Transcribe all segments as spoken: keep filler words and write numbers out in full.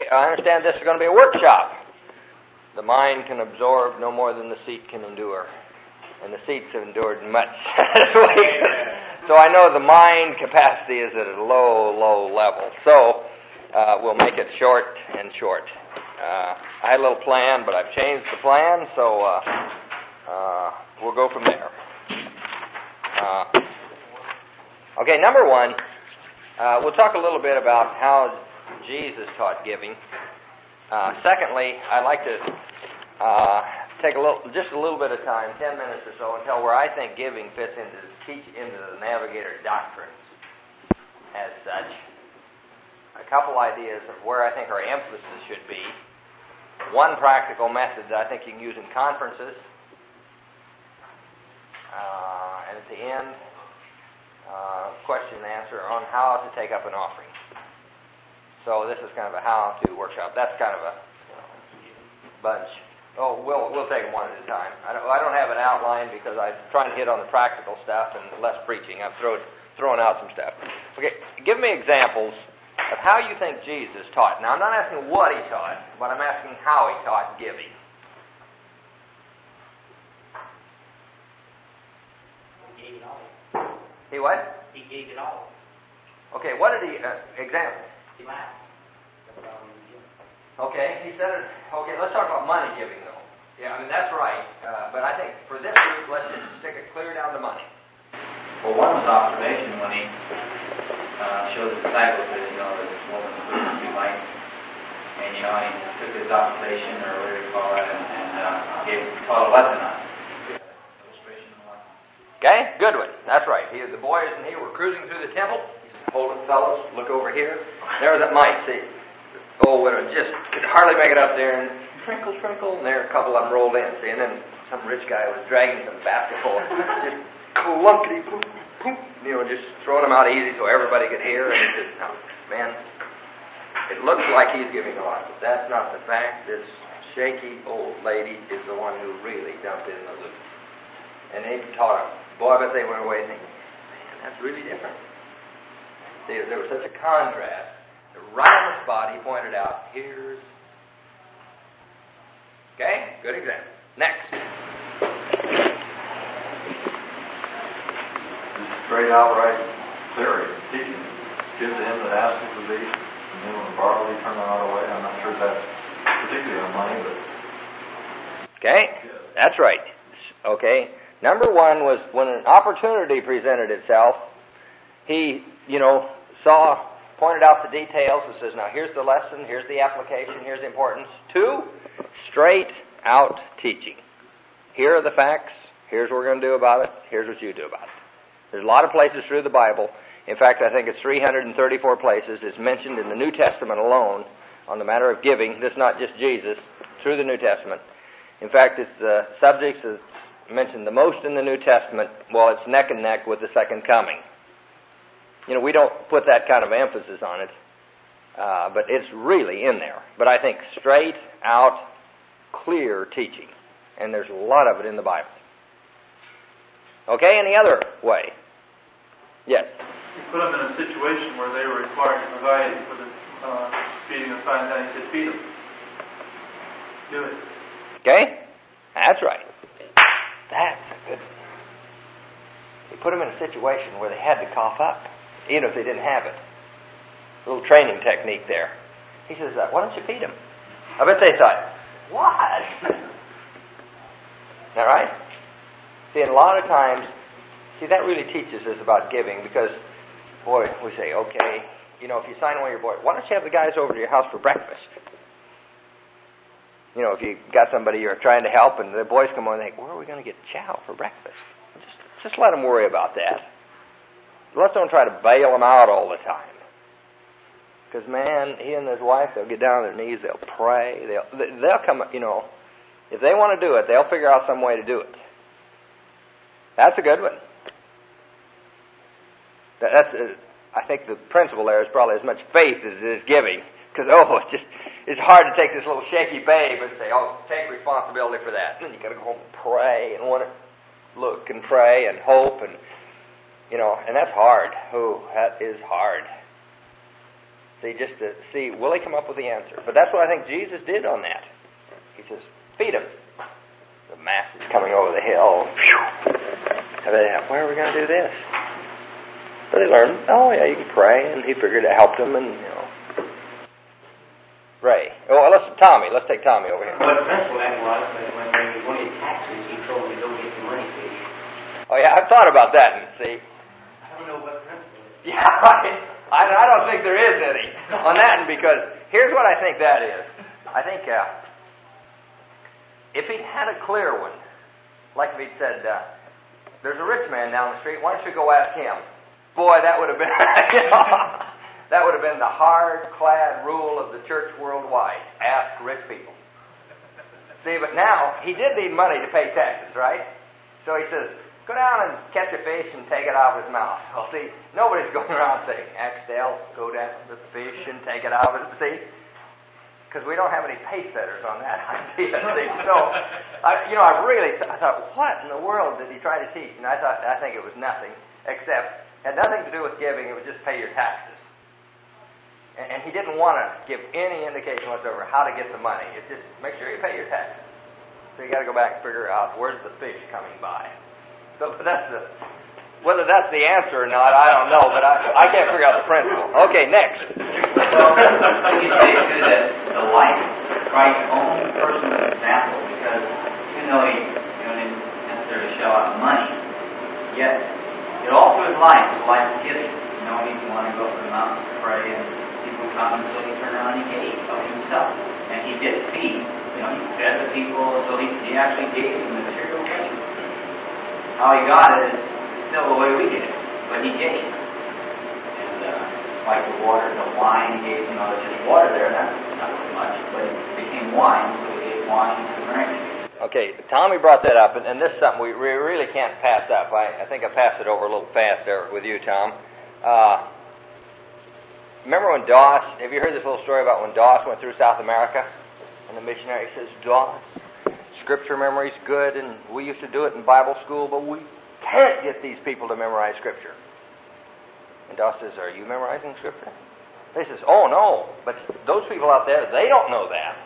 I understand this is going to be a workshop. The mind can absorb no more than the seat can endure. And the seats have endured much this week. So I know the mind capacity is at a low, low level. So uh, we'll make it short and short. Uh, I had a little plan, but I've changed the plan, so uh, uh, we'll go from there. Uh, okay, number one, uh, we'll talk a little bit about how Jesus taught giving. Uh, secondly, I'd like to uh, take a little, just a little bit of time, ten minutes or so, and tell where I think giving fits into teach into the Navigator doctrines as such. A couple ideas of where I think our emphasis should be. One practical method that I think you can use in conferences. Uh, and at the end, uh, question and answer on how to take up an offering. So this is kind of a how-to workshop. That's kind of a you know, bunch. Oh, we'll we'll take them one at a time. I don't, I don't have it outlined because I'm trying to hit on the practical stuff and less preaching. I'm throw, throwing out some stuff. Okay, give me examples of how you think Jesus taught. Now, I'm not asking what he taught, but I'm asking how he taught giving. He gave it all. He what? He gave it all. Okay, what did he, uh, example? He laughed. That's all he was doing. Okay, he said it, okay, let's talk about money giving, though. Yeah, I mean, that's right, uh, but I think for this group, let's just stick it clear down to money. Well, one was observation when he uh, showed the disciples that, you know, this woman was losing two mites. And, you know, he took his observation, or whatever you call it, and, and uh, gave taught a lesson on it. Illustration and lesson. Okay, good one. That's right. He, the boys and he were cruising through the temple. He said, hold it, fellows, look over here. There's that mite, see. Oh, it just could hardly make it up there, and trinkle, trinkle, and there a couple of them rolled in, see. And then some rich guy was dragging some basketball, just clunkety, poop, poop, you know, just throwing them out easy so everybody could hear. And it just, oh, man, it looks like he's giving a lot, but that's not the fact. This shaky old lady is the one who really dumped in the loot. And they taught him. Boy, I bet they went away thinking, man, that's really different. See, there was such a contrast. Right on the spot, he pointed out, here's... Okay, good example. Next. Straight outright theory, teaching. Give to him that asketh of thee, and then when borrow thee, turn not away. I'm not sure that's particularly on money, but... Okay, that's right. Okay, number one was when an opportunity presented itself, he, you know, saw... pointed out the details and says, now here's the lesson, here's the application, here's the importance. Two, straight out teaching. Here are the facts, here's what we're going to do about it, here's what you do about it. There's a lot of places through the Bible. In fact, I think it's three hundred thirty-four places. It's mentioned in the New Testament alone on the matter of giving. This is not just Jesus, through the New Testament. In fact, it's the subjects that's mentioned the most in the New Testament, well, it's neck and neck with the second coming. You know, we don't put that kind of emphasis on it, uh, but it's really in there. But I think straight out, clear teaching. And there's a lot of it in the Bible. Okay, any other way? Yes? He put them in a situation where they were required to provide for the uh, feeding of five thousand. He said, feed them. Do it. Okay, that's right. That's a good one. He put them in a situation where they had to cough up, even if they didn't have it. A little training technique there. He says, uh, why don't you feed them? I bet they thought, what? Is that right? See, and a lot of times, see, that really teaches us about giving because, boy, we say, okay, you know, if you sign away your boy, why don't you have the guys over to your house for breakfast? You know, if you got somebody you're trying to help and the boys come on and think, where are we going to get chow for breakfast? Just, just let them worry about that. Let's don't try to bail them out all the time. Because, man, he and his wife, they'll get down on their knees, they'll pray, they'll they'll come, you know, if they want to do it, they'll figure out some way to do it. That's a good one. That, that's, uh, I think the principle there is probably as much faith as it is giving. Because, oh, it's just, it's hard to take this little shaky babe and say, oh, take responsibility for that. And then you got to go home and pray and want to look and pray and hope and, you know, and that's hard. Oh, that is hard. See, just to see, will he come up with the answer? But that's what I think Jesus did on that. He says, feed them. The mass is coming over the hill. Where are we going to do this? But they learned, oh yeah, you can pray, and he figured it helped them, and, you know. Ray. Oh, let's, Tommy, let's take Tommy over here. What principle that was, but when they wanted taxes, he told them to go get the money fish. Oh yeah, I've thought about that, and see. I don't know what principle it is. Yeah, right. I, I don't think there is any on that, because here's what I think that is. I think uh, if he had a clear one, like if he'd said, uh, there's a rich man down the street, why don't you go ask him? Boy, that would have been, you know, that would have been the hard-clad rule of the church worldwide. Ask rich people. See, but now, he did need money to pay taxes, right? So he says, go down and catch a fish and take it out of his mouth. Well, see, nobody's going around saying, Axtell, go down with the fish and take it out of his, see? Because we don't have any pace setters on that idea, see? So, I, you know, I really, I thought, what in the world did he try to teach? And I thought, I think it was nothing, except, had nothing to do with giving, it was just pay your taxes. And, and he didn't want to give any indication whatsoever how to get the money. It's just, make sure you pay your taxes. So you got to go back and figure out, where's the fish coming by? So but that's the, whether that's the answer or not, I don't know, but I, I can't figure out the principle. Okay, next. Well, I can say too that the life of Christ's own personal example, because even though he you know, didn't necessarily shell out money, yet it all through his life was life of giving. You know, he wanted to go up to the mountain to pray, and people would come, and so he turned around and he gave of himself. And he did feed. You know, he fed the people, so he, he actually gave them material things. How he got it is still the way we get it, but he gave. And uh, like the water, the wine, he gave, you know, there's just water there, not, not really much, but it became wine, so he gave wine to drink. Okay, Tommy brought that up, and, and this is something we re- really can't pass up. I, I think I passed it over a little fast there with you, Tom. Uh, remember when Doss, have you heard this little story about when Doss went through South America? And the missionary says, Doss, Scripture memory's good, and we used to do it in Bible school, but we can't get these people to memorize Scripture. And Doss says, are you memorizing Scripture? They says, oh no, but those people out there, they don't know that.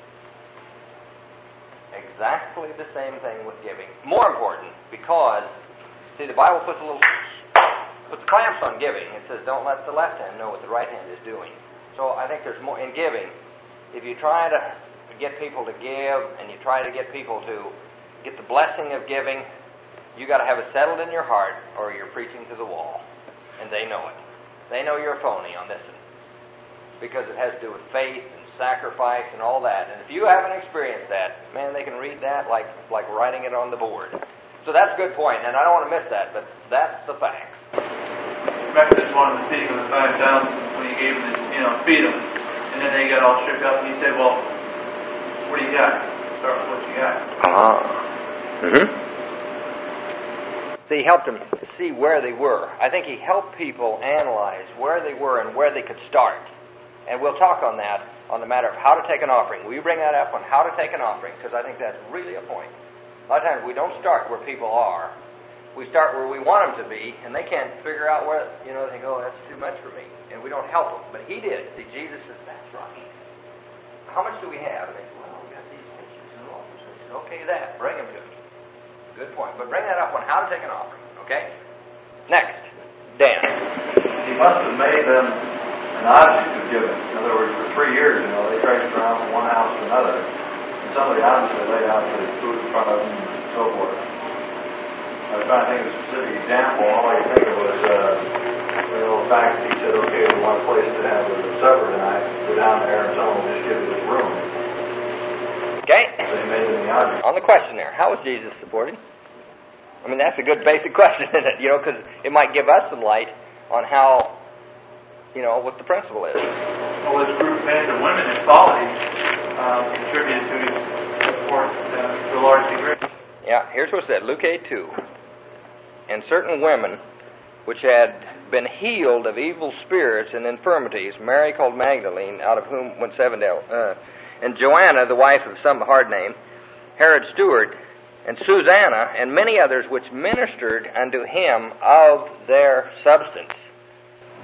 Exactly the same thing with giving. More important, because, see, the Bible puts a little, puts clamps on giving. It says, don't let the left hand know what the right hand is doing. So I think there's more, in giving, if you try to get people to give, and you try to get people to get the blessing of giving, you got to have it settled in your heart, or you're preaching to the wall. And they know it. They know you're a phony on this one. Because it has to do with faith and sacrifice and all that. And if you haven't experienced that, man, they can read that like like writing it on the board. So that's a good point, and I don't want to miss that, but that's the facts. Methodist wanted to feed them the five thousand when he gave them, you know, feed them. And then they got all shook up, and he said, well, what do you got? Start with what you got. Ah. Mm-hmm. So he helped them see where they were. I think he helped people analyze where they were and where they could start. And we'll talk on that, on the matter of how to take an offering. Will you bring that up on how to take an offering? Because I think that's really a point. A lot of times we don't start where people are. We start where we want them to be, and they can't figure out where, you know, they go, oh, that's too much for me. And we don't help them. But he did. See, Jesus says, that's right. How much do we have? And they say, well, we got these pictures and all. So he says, okay, that. Bring them to me. Good point. But bring that up on how to take an offering. Okay? Next. Dan. He must have made them an object of giving. In other words, for three years, you know, they traced around from one house to another. And somebody obviously laid out the food in front of them and so forth. I was trying to think of a specific example. All I could think of was uh, the little fact that he said, okay, we want a place to have a supper tonight. Go down there and someone will just give you this room. Okay. So he made them the object. On the question there, how was Jesus supported? I mean, that's a good basic question, isn't it? You know, because it might give us some light on how, you know, what the principle is. Well, this group of men and women equality um, contributed to his support uh, to a large degree. Yeah, here's what it said, Luke eight two. And certain women which had been healed of evil spirits and infirmities, Mary called Magdalene, out of whom went seven devils, uh, and Joanna, the wife of some hard name, Herod's steward, and Susanna, and many others which ministered unto him of their substance.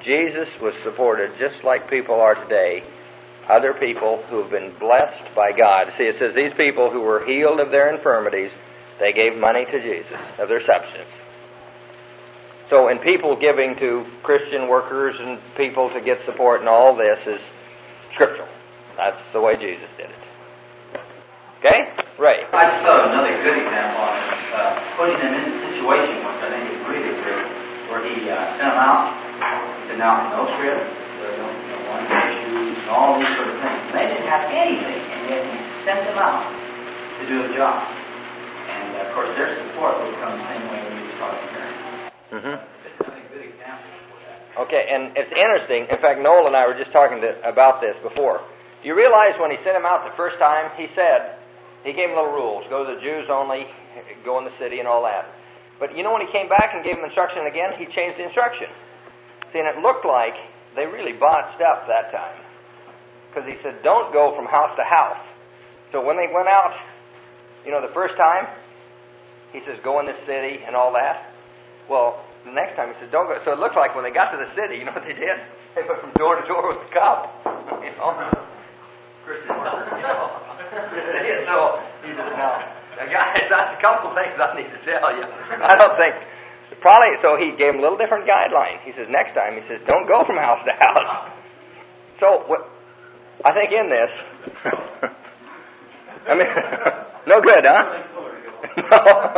Jesus was supported just like people are today. Other people who have been blessed by God. See, it says these people who were healed of their infirmities, they gave money to Jesus of their substance. So in people giving to Christian workers and people to get support and all this is scriptural. That's the way Jesus did it. Okay? Ray. I just thought of another good example on it, uh, putting them in a situation, which I think is really good, where he uh, sent them out, sent them out in no trip, there was no, no one shoes, and all these sort of things. And they didn't have anything, and yet he sent them out to do a job. And uh, of course, their support would come the same way we were talking here. Mm-hmm. Just another good example for that. Okay, and it's interesting. In fact, Noel and I were just talking to, about this before. Do you realize when he sent him out the first time, he said, he gave them little rules. Go to the Jews only, go in the city and all that. But you know when he came back and gave them instruction again, he changed the instruction. See, and it looked like they really botched up that time. Because he said, don't go from house to house. So when they went out, you know, the first time, he says, go in the city and all that. Well, the next time he says, don't go. So it looked like when they got to the city, you know what they did? They went from door to door with the cup. You know? Christian workers, you know. So he says, no. Now, guys, that's a couple things I need to tell you. I don't think, probably, so he gave him a little different guideline. He says, next time, he says, don't go from house to house. So, what, I think in this, I mean, no good, huh? No.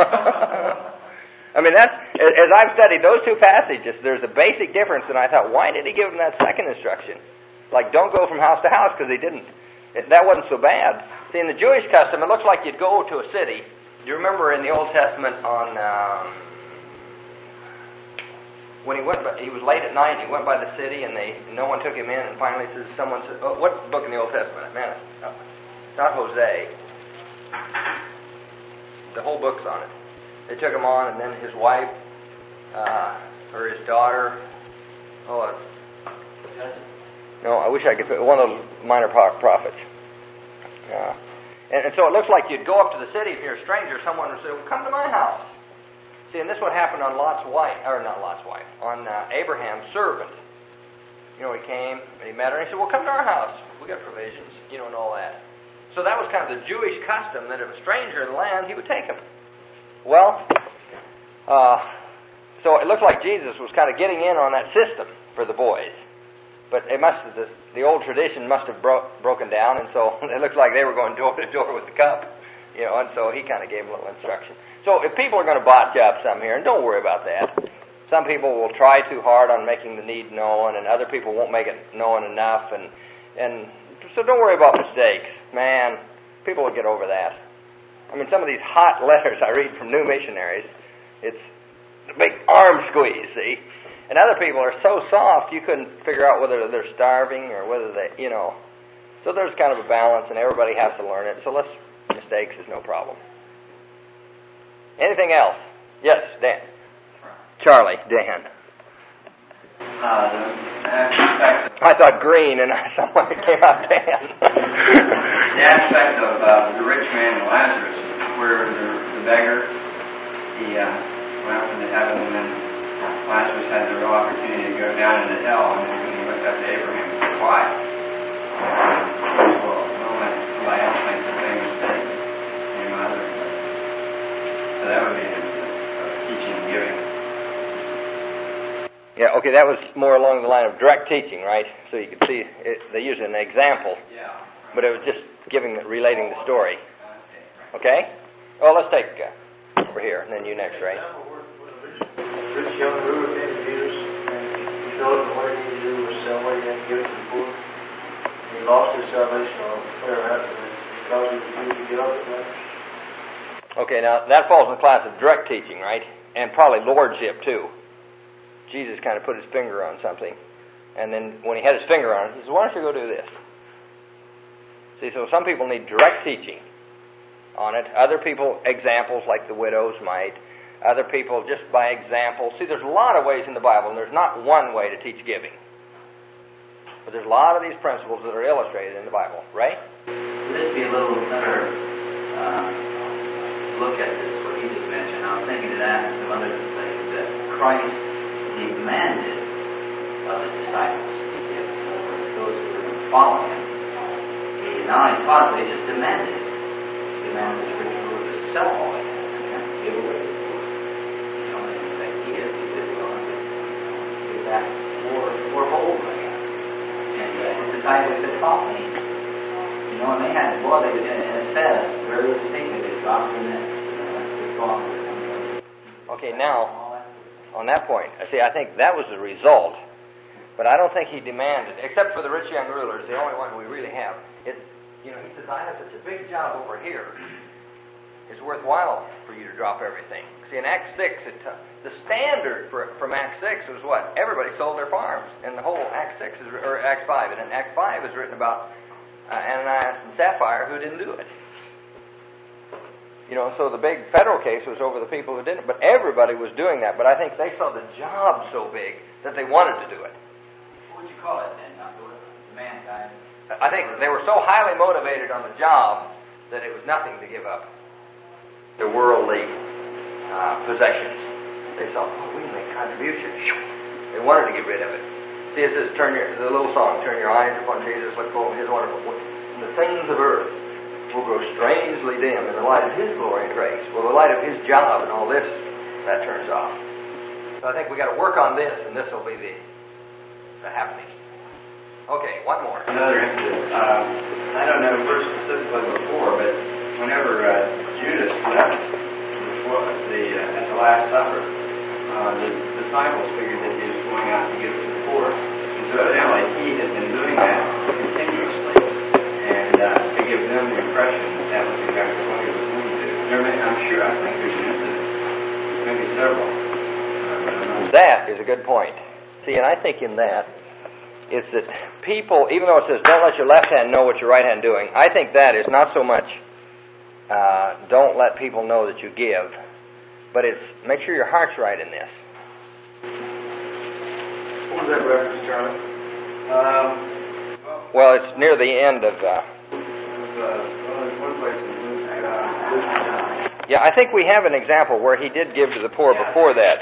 I mean, that's, as I've studied those two passages, there's a basic difference, and I thought, why did he give him that second instruction? Like, don't go from house to house, because he didn't. It, that wasn't so bad. See, in the Jewish custom, it looks like you'd go to a city. Do you remember in the Old Testament on, um, when he went, by, he was late at night, he went by the city, and they no one took him in, and finally says, someone said, oh, what book in the Old Testament? Man, it's not Hosea. The whole book's on it. They took him on, and then his wife, uh, or his daughter, oh, it's, no, I wish I could put one of those minor prophets. Uh, and, and so it looks like you'd go up to the city if you're a stranger, someone would say, well, come to my house. See, and this what happened on Lot's wife, or not Lot's wife, on uh, Abraham's servant. You know, he came, and he met her, and he said, well, come to our house. We got provisions, you know, and all that. So that was kind of the Jewish custom, that if a stranger in the land, he would take him. Well, uh, so it looked like Jesus was kind of getting in on that system for the boys. But it must have, the, the old tradition must have bro- broken down, and so it looked like they were going door to door with the cup, you know, and so he kind of gave them a little instruction. So if people are going to botch up some here, and don't worry about that. Some people will try too hard on making the need known, and other people won't make it known enough, and and so don't worry about mistakes. Man, people will get over that. I mean, some of these hot letters I read from new missionaries, it's a big arm squeeze, see? And other people are so soft, you couldn't figure out whether they're starving or whether they, you know. So there's kind of a balance, and everybody has to learn it. So let's, mistakes is no problem. Anything else? Yes, Dan. Charlie, Dan. Uh, the aspect of, I thought green, and someone came out Dan. the aspect of uh, the rich man and Lazarus, where the, the beggar, he uh, went up into heaven, and then Lazarus had the real opportunity to go down into hell, and then when he looked up to Abraham, he said, why? Well, nobody else makes the same mistake. Your mother. So that would be a, a teaching and giving. Yeah, okay, that was more along the line of direct teaching, right? So you could see, it, they use an example, Yeah. but it was just giving, relating the story. Okay? Well, let's take uh, over here, and then you next, Ray. Rich young ruler came to Jesus, and he showed him what he needed to do was sell what he had to give to the poor. And he lost his salvation on prayer after that because he refused to get up at night. Okay, now that falls in the class of direct teaching, right? And probably lordship, too. Jesus kind of put his finger on something, and then when he had his finger on it, he says, why don't you go do this? See, so some people need direct teaching on it. Other people, examples like the widows might. Other people just by example. See, there's a lot of ways in the Bible, and there's not one way to teach giving. But there's a lot of these principles that are illustrated in the Bible. Right? Would this be a little better uh, look at this, what he just mentioned? I was thinking of that and some other things that Christ demanded of his disciples, if those who were following him. He not only taught, but he just demanded it. He demanded the rich ruler to sell all he had and give away the poor. You know, and in fact, he is, he did go and give back four, four fold again. And uh, his disciples said, follow me. You know, and they had, boy, they, and it says, very distinctly, they dropped in it. Okay, now, on that point, see, I think that was the result, but I don't think he demanded, except for the rich young rulers, the only one we really have. It's, you know, he says, I have such a big job over here. It's worthwhile for you to drop everything. See, in Acts six, it, uh, the standard for, from Acts six was what? Everybody sold their farms, and the whole Acts six is, or Acts five, and in Acts five is written about uh, Ananias and Sapphira who didn't do it. You know, so the big federal case was over the people who didn't, but everybody was doing that. But I think they saw the job so big that they wanted to do it. What would you call it then? Not the mankind. I think they were so highly motivated on the job that it was nothing to give up the worldly uh, possessions. They saw, oh, we can make contributions. They wanted to get rid of it. See, it says, turn your, the little song, turn your eyes upon Jesus, look for his wonderful works. The things of earth will grow strangely dim in the light of his glory and grace. Well, the light of his job and all this, that turns off. So I think we got to work on this, and this will be the, the happening. Okay, one more. Another incident. Uh, I don't know verse specifically before, but whenever uh, Judas left the uh, at the Last Supper, uh, the disciples figured that he was going out to give to the poor, and so evidently he had been doing that continuously. And uh, to give them the impression that that was exactly what he was going to do. There may, I'm sure, I think there's an incident, maybe several. Uh, that is a good point. See, and I think in that, is that people, even though it says, don't let your left hand know what your right hand doing, I think that is not so much, uh, don't let people know that you give, but it's, make sure your heart's right in this. What was that reference, Charlie? Um... Well, it's near the end of... Uh, yeah, I think we have an example where he did give to the poor before that.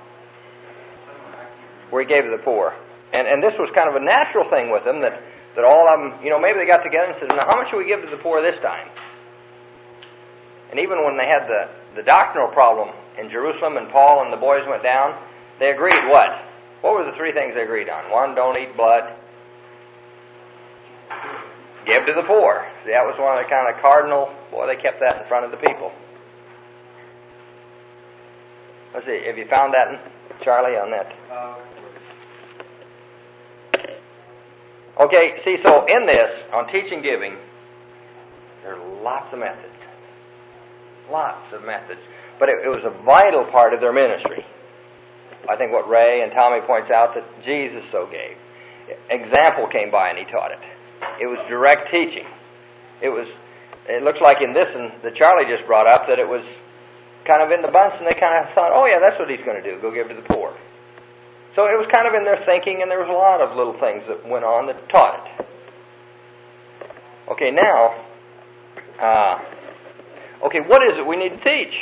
Where he gave to the poor. And and this was kind of a natural thing with them, that, that all of them, you know, maybe they got together and said, now how much should we give to the poor this time? And even when they had the, the doctrinal problem in Jerusalem and Paul and the boys went down, they agreed what? What were the three things they agreed on? One, don't eat blood. Give to the poor. See, that was one of the kind of cardinal, boy, they kept that in front of the people. Let's see, have you found that, Charlie, on that? Okay, see, so in this, on teaching giving, there are lots of methods. Lots of methods. But it, it was a vital part of their ministry. I think what Ray and Tommy points out, that Jesus so gave. Example came by and he taught it. It was direct teaching. It was, it looks like in this one that Charlie just brought up, that it was kind of in the bunch, and they kind of thought, oh yeah, that's what he's going to do, go give to the poor. So it was kind of in their thinking, and there was a lot of little things that went on that taught it. Okay, now, uh, okay, what is it we need to teach?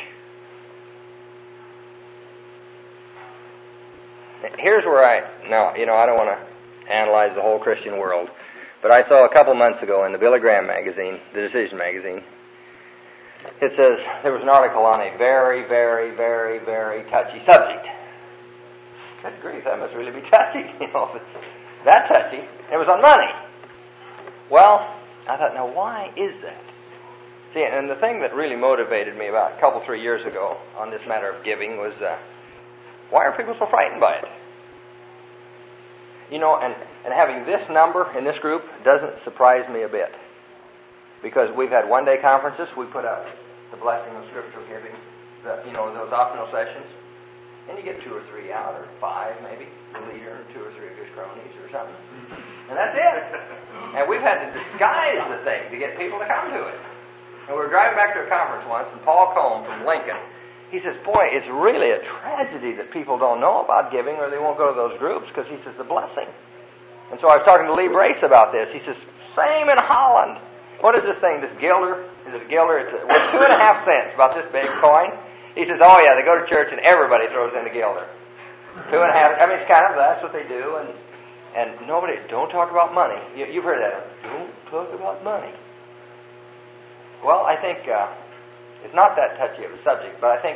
Here's where I, now, you know, I don't want to analyze the whole Christian world, but I saw a couple months ago in the Billy Graham magazine, the Decision magazine, it says there was an article on a very, very, very, very touchy subject. Good grief, that must really be touchy, you know, if it's that touchy. It was on money. Well, I thought, now why is that? See, and the thing that really motivated me about a couple, three years ago on this matter of giving was, uh, why are people so frightened by it? You know, and, and having this number in this group doesn't surprise me a bit. Because we've had one-day conferences, we put out the blessing of scriptural giving, the, you know, those optional sessions, and you get two or three out, or five maybe, the leader, and two or three of his cronies or something. And that's it. And we've had to disguise the thing to get people to come to it. And we were driving back to a conference once, and Paul Combe from Lincoln, he says, boy, it's really a tragedy that people don't know about giving, or they won't go to those groups, because he says, the blessing. And so I was talking to Lee Brace about this. He says, same in Holland. What is this thing, this guilder? Is it a guilder? It's a, well, two and a half cents, about this big coin. He says, oh yeah, they go to church and everybody throws in a guilder. Two and a half, I mean, it's kind of, that's what they do. And And nobody, don't talk about money. You, you've heard that. Don't talk about money. Well, I think uh, it's not that touchy of a subject, but I think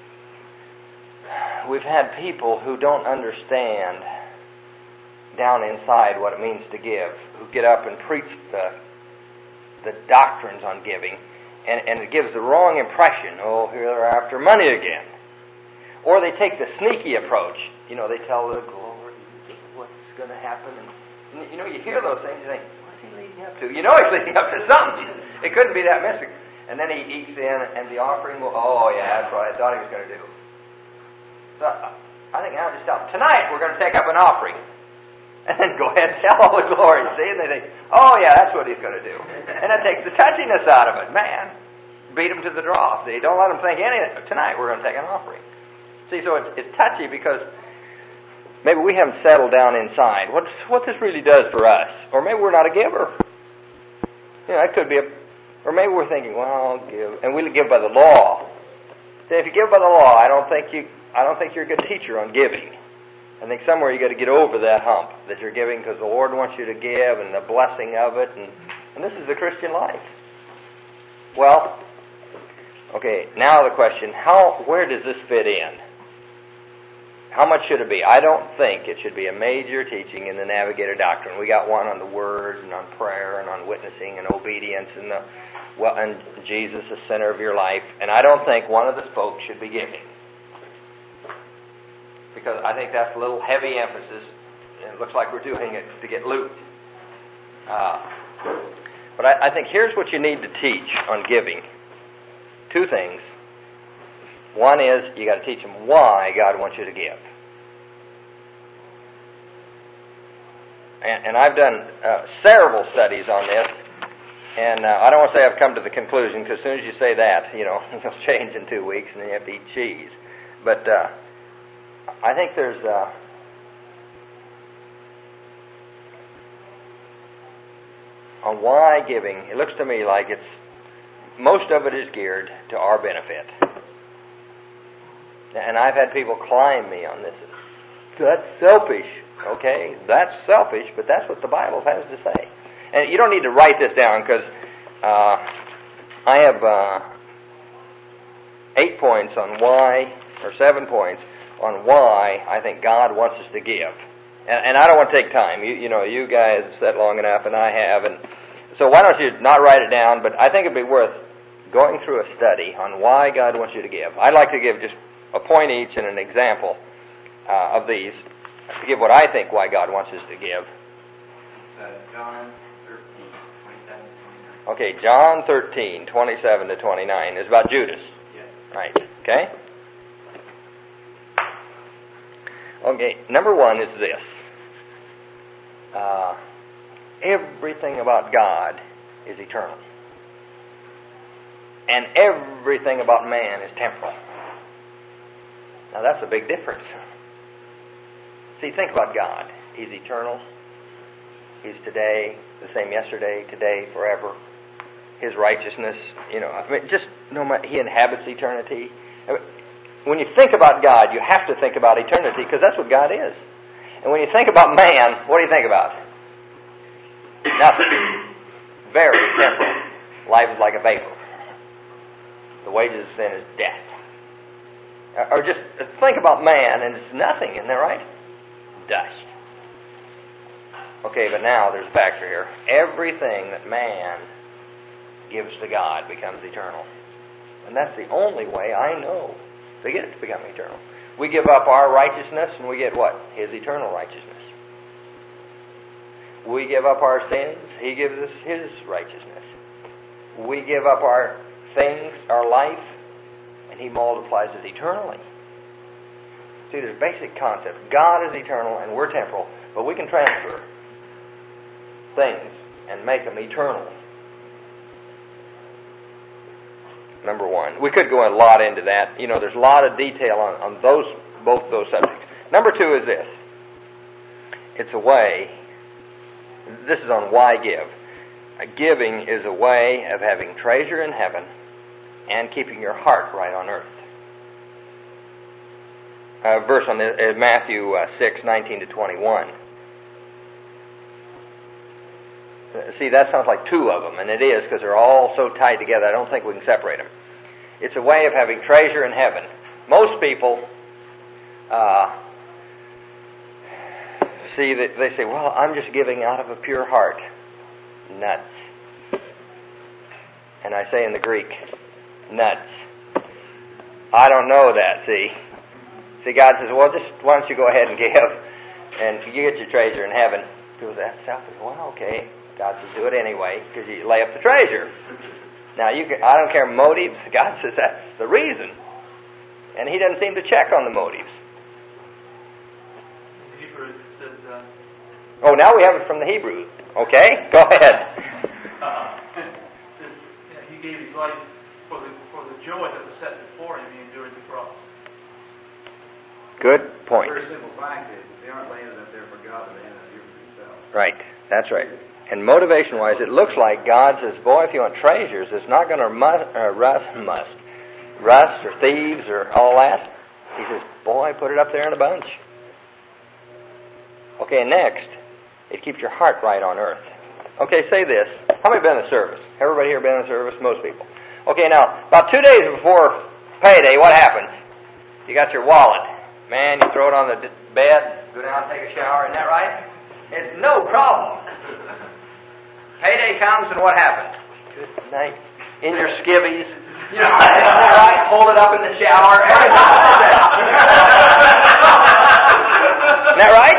we've had people who don't understand down inside what it means to give, who get up and preach the the doctrines on giving, and, and it gives the wrong impression. Oh, here they're after money again. Or they take the sneaky approach. You know, they tell the glory, what's going to happen. And, you know, you hear those things, you think, what's he leading up to? You know he's leading up to something. It couldn't be that mystic. And then he eats in, and the offering will, oh, yeah, that's what I thought he was going to do. So I think I'll just stop. Tonight we're going to take up an offering. And then go ahead and tell all the glory, see? And they think, oh, yeah, that's what he's going to do. And that takes the touchiness out of it. Man, beat them to the draw. See, don't let them think anything. Tonight we're going to take an offering. See, so it's, it's touchy because maybe we haven't settled down inside what what this really does for us. Or maybe we're not a giver. You know, that could be a... Or maybe we're thinking, well, I'll give... And we give by the law. See, if you give by the law, I don't think you... I don't think you're a good teacher on giving. I think somewhere you got to get over that hump that you're giving because the Lord wants you to give and the blessing of it, and, and this is the Christian life. Well, okay, now the question, how, where does this fit in? How much should it be? I don't think it should be a major teaching in the Navigator Doctrine. We got one on the words and on prayer and on witnessing and obedience and the well, and Jesus, the center of your life, and I don't think one of the spokes should be giving. Because I think that's a little heavy emphasis, and it looks like we're doing it to get loot. Uh, but I, I think here's what you need to teach on giving. Two things. One is you got to teach them why God wants you to give. And, and I've done uh, several studies on this, and uh, I don't want to say I've come to the conclusion, because as soon as you say that, you know, it'll change in two weeks, and then you have to eat cheese. But uh, I think there's uh, on why giving, it looks to me like it's most of it is geared to our benefit. And I've had people climb me on this. That's selfish. Okay, that's selfish, but that's what the Bible has to say. And you don't need to write this down because uh, I have uh, eight points on why, or seven points on why I think God wants us to give. And, and I don't want to take time. You, you know, you guys have sat long enough, and I have. And so why don't you not write it down? But I think it'd be worth going through a study on why God wants you to give. I'd like to give just a point each and an example uh, of these to give what I think why God wants us to give. Uh, John thirteen, twenty-seven to twenty-nine. Okay, John thirteen, twenty-seven to twenty-nine is about Judas. Yes. Right, okay? Okay, number one is this. Uh, everything about God is eternal. And everything about man is temporal. Now that's a big difference. See, think about God. He's eternal. He's today, the same yesterday, today, forever. His righteousness, you know, I mean, just no matter, He inhabits eternity. I mean, when you think about God, you have to think about eternity because that's what God is. And when you think about man, what do you think about? Nothing. Very temporal. Life is like a vapor. The wages of sin is death. Or just think about man, and it's nothing, isn't that right? Dust. Okay, but now there's a factor here. Everything that man gives to God becomes eternal. And that's the only way I know to get it to become eternal. We give up our righteousness, and we get what? His eternal righteousness. We give up our sins, He gives us His righteousness. We give up our things, our life, and He multiplies it eternally. See, there's a basic concept. God is eternal and we're temporal, but we can transfer things and make them eternal. Number one. We could go a lot into that. You know, there's a lot of detail on, on those both those subjects. Number two is this. It's a way, this is on why give. A giving is a way of having treasure in heaven and keeping your heart right on earth. A verse on the, uh, Matthew uh, six, nineteen to twenty-one. see, that sounds like two of them, and it is, because they're all so tied together. I don't think we can separate them. It's a way of having treasure in heaven. Most people uh, see that they say, well, I'm just giving out of a pure heart. Nuts. And I say in the Greek, nuts. I don't know that, see. See, God says, well, just why don't you go ahead and give, and you get your treasure in heaven. People say, that's selfish. Well, okay. God says, do it anyway, because you lay up the treasure. Now, you can, I don't care motives. God says that's the reason. And He doesn't seem to check on the motives. Hebrews says, uh, oh, now we have it from the Hebrews. Okay, go ahead. Uh, says, yeah, He gave His life for the for the joy that was set before Him. He endured the cross. Good point. The very simple fact is, they aren't laying it up there for God, but laying it up here for themselves. Right, that's right. And motivation-wise, it looks like God says, boy, if you want treasures, it's not going to must, uh, rust, must, rust or thieves or all that. He says, boy, put it up there in a bunch. Okay, next, it keeps your heart right on earth. Okay, say this. How many been in the service? Everybody here been in the service? Most people. Okay, now, about two days before payday, what happens? You got your wallet. Man, you throw it on the bed, go down and take a shower, isn't that right? It's no problem. Payday comes, and what happens? Good night. In your skivvies. You know, right? Hold it up in the shower. Isn't that right?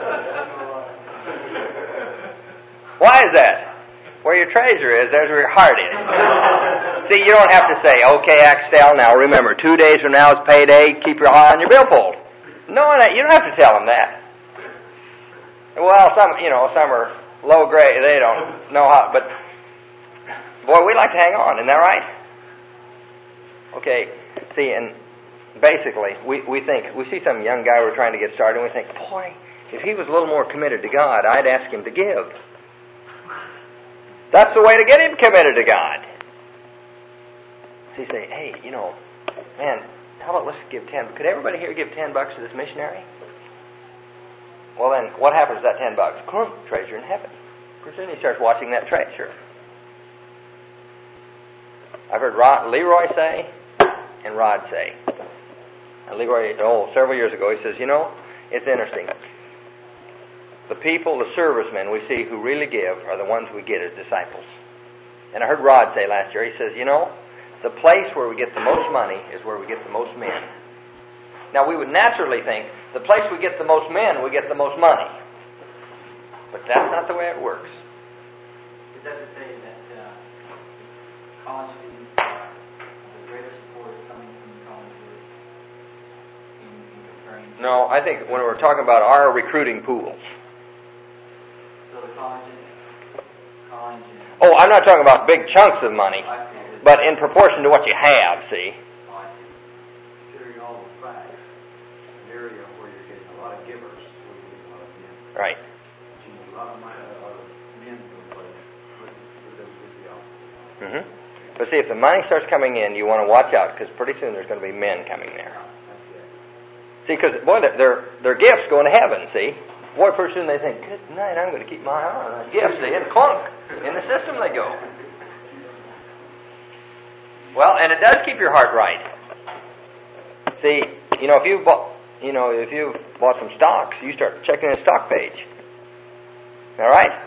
Why is that? Where your treasure is, there's where your heart is. See, you don't have to say, okay, Axtell, now remember, two days from now is payday, keep your eye on your billfold. No, you don't have to tell them that. Well, some, you know, some are low grade, they don't know how, but boy, we like to hang on, isn't that right? Okay, see, and basically, we, we think, we see some young guy we're trying to get started, and we think, boy, if he was a little more committed to God, I'd ask him to give. That's the way to get him committed to God. So you say, hey, you know, man, how about let's give ten, could everybody here give ten bucks to this missionary? Well then, what happens to that ten bucks? Clunk, treasure in heaven. Pretty soon he starts watching that treasure. I've heard Rod, Leroy say, and Rod say. And Leroy, oh, several years ago, he says, you know, it's interesting. The people, the servicemen we see who really give are the ones we get as disciples. And I heard Rod say last year, he says, you know, the place where we get the most money is where we get the most men. Now, we would naturally think, the place we get the most men, we get the most money. But that's not the way it works. Is that to say that uh, college students, uh, the greatest support is coming from the colleges in, in comparing? No, I think when we're talking about our recruiting pools. So the colleges, colleges. Oh, I'm not talking about big chunks of money, I see. but in proportion to what you have, see. Oh, I see. Considering all the facts, an area where you're getting a lot of givers, where you're getting a lot of men. Right. A lot of money, a lot of men to play with, with those with the office. Mm-hmm. But see, if the money starts coming in, you want to watch out, because pretty soon there's going to be men coming there. See, because, boy, their their gifts go into heaven, see. Boy, pretty soon they think, good night, I'm going to keep my eye on that gift, see, and clunk. In the system they go. Well, and it does keep your heart right. See, you know, if you bought, you know, if you bought some stocks, you start checking the stock page. All right?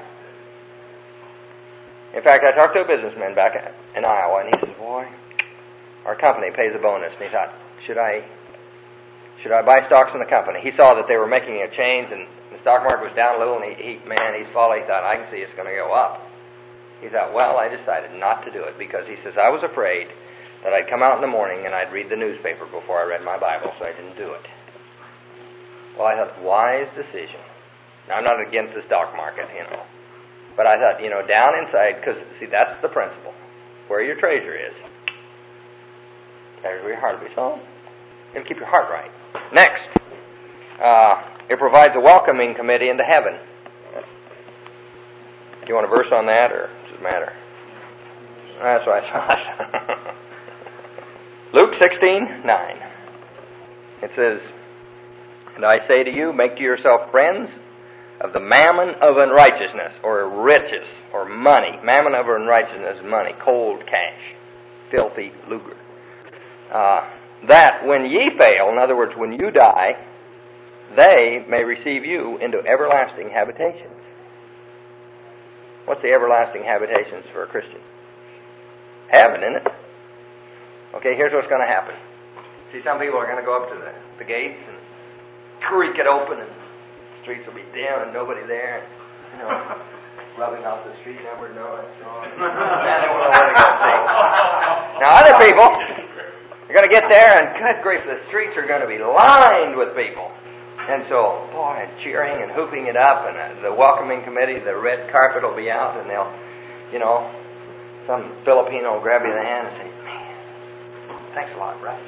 In fact, I talked to a businessman back in Iowa, and he says, boy, our company pays a bonus. And he thought, should I should I buy stocks in the company? He saw that they were making a change, and the stock market was down a little, and he, he man, he's falling. He thought, I can see it's going to go up. He thought, well, I decided not to do it, because he says, I was afraid that I'd come out in the morning and I'd read the newspaper before I read my Bible, so I didn't do it. Well, I thought, wise decision. Now, I'm not against the stock market, you know. But I thought, you know, down inside, because, see, that's the principle. Where your treasure is, there's where your heart will be. So, it'll keep your heart right. Next, uh, it provides a welcoming committee into heaven. Do you want a verse on that, or does it matter? That's what I thought. Luke sixteen nine. It says, and I say to you, make to yourself friends of the mammon of unrighteousness, or riches, or money. Mammon of unrighteousness is money, cold cash, filthy lucre. Uh, that when ye fail, in other words, when you die, they may receive you into everlasting habitations. What's the everlasting habitations for a Christian? Heaven, isn't it? Okay, here's what's going to happen. See, some people are going to go up to the, the gates and creak it open, and the streets will be dim and nobody there, and, you know, rubbing out the street number, no, that's wrong. Man, they won't know what they're going to see. Now, other people are going to get there, and good grief, the streets are going to be lined with people. And so, boy, cheering and hooping it up, and uh, the welcoming committee, the red carpet will be out, and they'll, you know, some Filipino will grab you in the hand and say, man, thanks a lot, Russ.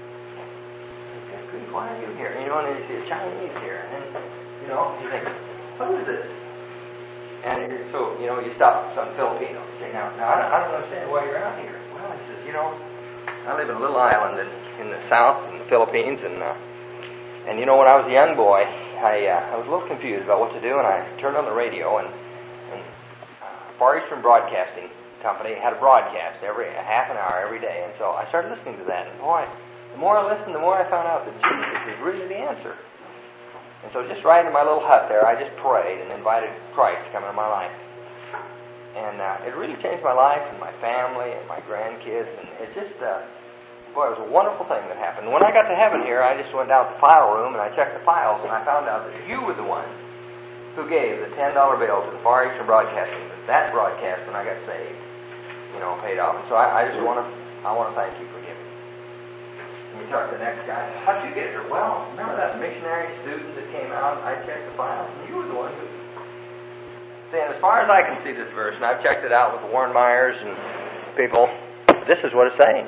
Why are you here? You know, and then you see a Chinese here, and then, you know, you think, what is this? And so, you know, you stop some Filipino and say, now, now I, don't, I don't understand why you're out here. Well, he says, you know, I live in a little island in, in the south, in the Philippines, and uh, and you know, when I was a young boy, I uh, I was a little confused about what to do, and I turned on the radio, and, and uh, Far Eastern Broadcasting Company had a broadcast every a half an hour every day, and so I started listening to that, and boy, the more I listened, the more I found out that Jesus is really the answer. And so just right in my little hut there, I just prayed and invited Christ to come into my life. And uh, it really changed my life and my family and my grandkids, and it just, uh, boy, it was a wonderful thing that happened. When I got to heaven here, I just went down to the file room and I checked the files, and I found out that you were the one who gave the ten dollar bill to the Far Eastern Broadcasting. That broadcast, when I got saved, you know, paid off. And so I, I just want to, I want to thank you for giving. And we talked to the next guy. How'd you get here? Well, remember that missionary student that came out? I checked the files, and you were the one who. See, and as far as I can see this verse, and I've checked it out with the Warren Myers and people, this is what it's saying.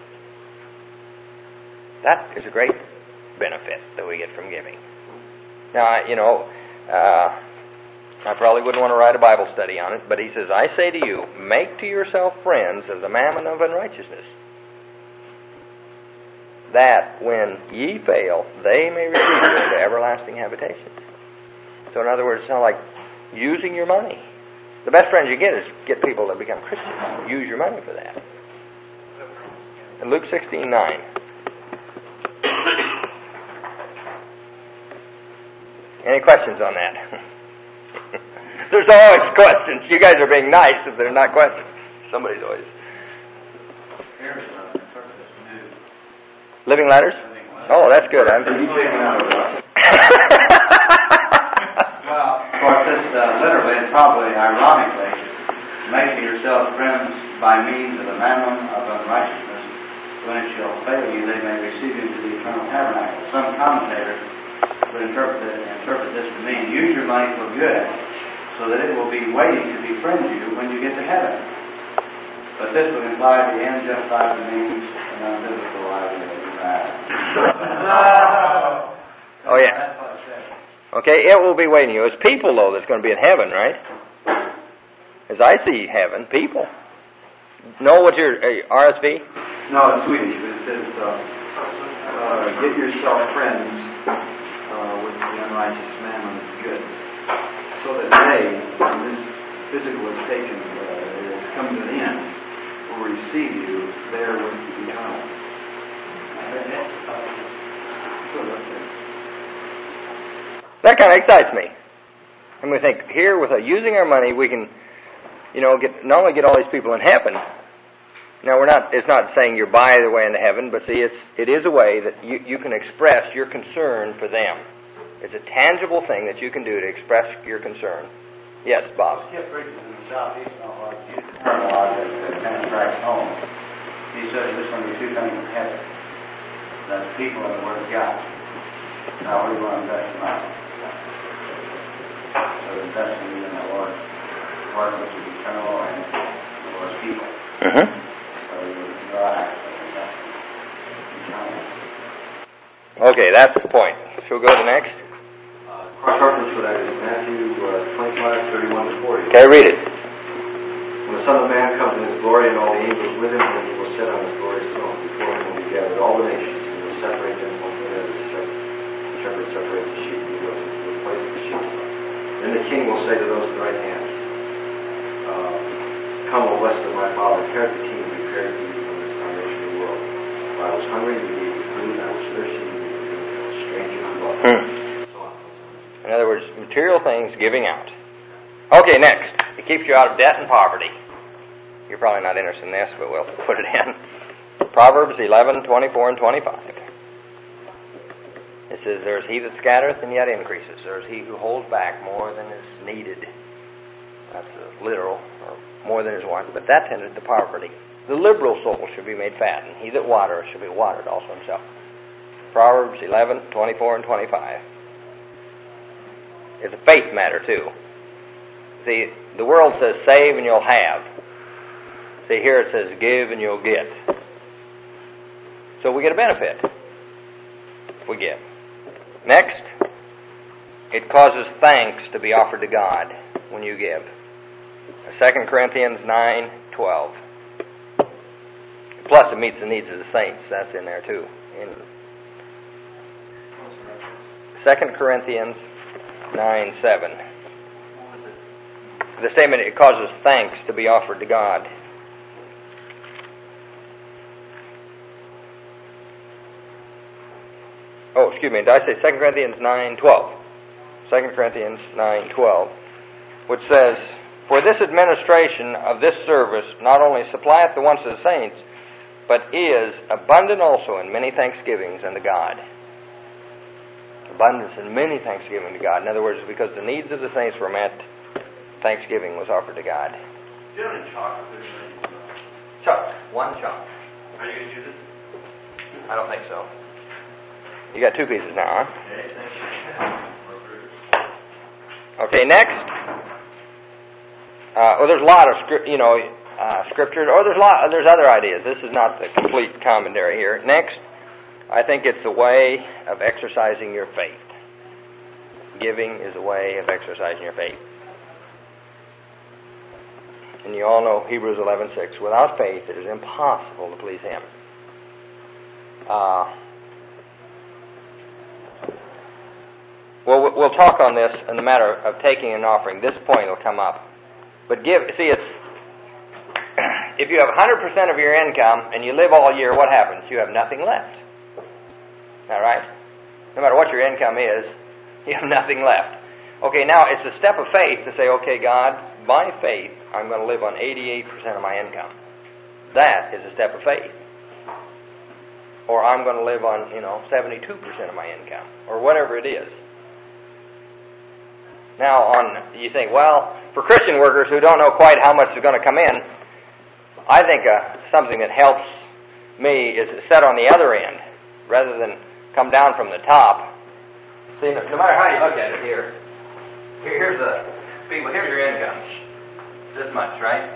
That is a great benefit that we get from giving. Now, you know, uh, I probably wouldn't want to write a Bible study on it, but he says, I say to you, make to yourself friends of the mammon of unrighteousness, that when ye fail, they may receive you into everlasting habitations. So in other words, it's not like using your money. The best friends you get is get people that become Christians. Use your money for that. In Luke sixteen nine. Any questions on that? There's always questions. You guys are being nice if there's not questions. Somebody's always. Living Letters? Oh, that's good. I'm... Well, of course, this uh, literally and probably ironically, making yourselves friends by means of the mammon of unrighteousness, when it shall fail you, they may receive you into the eternal tabernacle. Some commentators would interpret, it, interpret this to mean, use your money for good, so that it will be waiting to befriend you when you get to heaven. But this would imply the end justifies the means and unbiblical idea. Oh, yeah. Okay, it will be waiting you. It's people, though, that's going to be in heaven, right? As I see heaven, people. Know what your uh, R S V? No, it's Swedish, but it says, uh, uh, get yourself friends uh, with the unrighteous man when it's good. So that they, when this physical is taken, uh, is come to an end, will receive you there with the eternal. That kind of excites me. And we think, here, with uh, using our money, we can, you know, get not only get all these people in heaven. Now, we're not. It's not saying you're by the way into heaven, but see, it's it is a way that you, you can express your concern for them. It's a tangible thing that you can do to express your concern. Yes, Bob. Skip Bridges in the southeast, not like you. That kind of strikes home. He says there's going to be two things in heaven. That's people and the Word of God. Now we want to invest them out. So investing in the Lord's Word, which is eternal, and the Lord's people. Mm-hmm. So we would drive eternal. Okay, that's the point. So we'll go to the next. Uh, cross-reference for that is Matthew uh, twenty-five, thirty-one to forty. Okay, read it. When the Son of Man comes in his glory and all the angels with him, then he will sit on his glorious throne. Before him will be gathered all the nations. Separate them from the shepherds separate the sheep from the goats, to the place of the sheep. Then the king will say to those at the right hand, uh, Come, O blessed of my Father, inherit the kingdom prepared for you from the foundation of the world. For I was hungry, you gave me food, and I was thirsty, you gave me drink, I was a stranger, you welcomed me. So on. In other words, material things giving out. Okay, next. It keeps you out of debt and poverty. You're probably not interested in this, but we'll put it in. Proverbs eleven, twenty-four and twenty-five. It says, There is he that scattereth and yet increases. There is he who holds back more than is needed. That's a literal, or more than is wanted. But that tendeth to poverty. The liberal soul should be made fat, and he that watereth should be watered also himself. Proverbs eleven, twenty-four and twenty-five. It's a faith matter, too. See, the world says save and you'll have. See, here it says give and you'll get. So we get a benefit if we give. Next, it causes thanks to be offered to God when you give. Second Corinthians nine, twelve. Plus it meets the needs of the saints. That's in there too. In Second Corinthians nine, seven. The statement, it causes thanks to be offered to God. Oh, excuse me, did I say Second Corinthians nine, twelve? Second Corinthians nine, twelve, which says, For this administration of this service not only supplieth the wants of the saints, but is abundant also in many thanksgivings unto God. Abundance in many thanksgiving to God. In other words, because the needs of the saints were met, thanksgiving was offered to God. Do you have any chocolate? Chuck. One chuck. Are you going to use it? I don't think so. You got two pieces now, huh? Okay, thank you. Okay, next. Uh, well, there's a lot of script, you know, uh, scripture, or there's a lot, there's other ideas. This is not the complete commentary here. Next, I think it's a way of exercising your faith. Giving is a way of exercising your faith. And you all know Hebrews eleven six. Without faith, it is impossible to please Him. Uh, well, we'll talk on this in the matter of taking an offering. This point will come up. But give, see, it's if you have one hundred percent of your income and you live all year, what happens? You have nothing left. Is that right? No matter what your income is, you have nothing left. Okay, now it's a step of faith to say, okay, God, by faith, I'm going to live on eighty-eight percent of my income. That is a step of faith. Or I'm going to live on, you know, seventy-two percent of my income. Or whatever it is. Now, on you think, well, for Christian workers who don't know quite how much is going to come in, I think uh, something that helps me is set on the other end, rather than come down from the top. See, no, no matter how you look at it here, here here's the people. Here's your income, this much, right?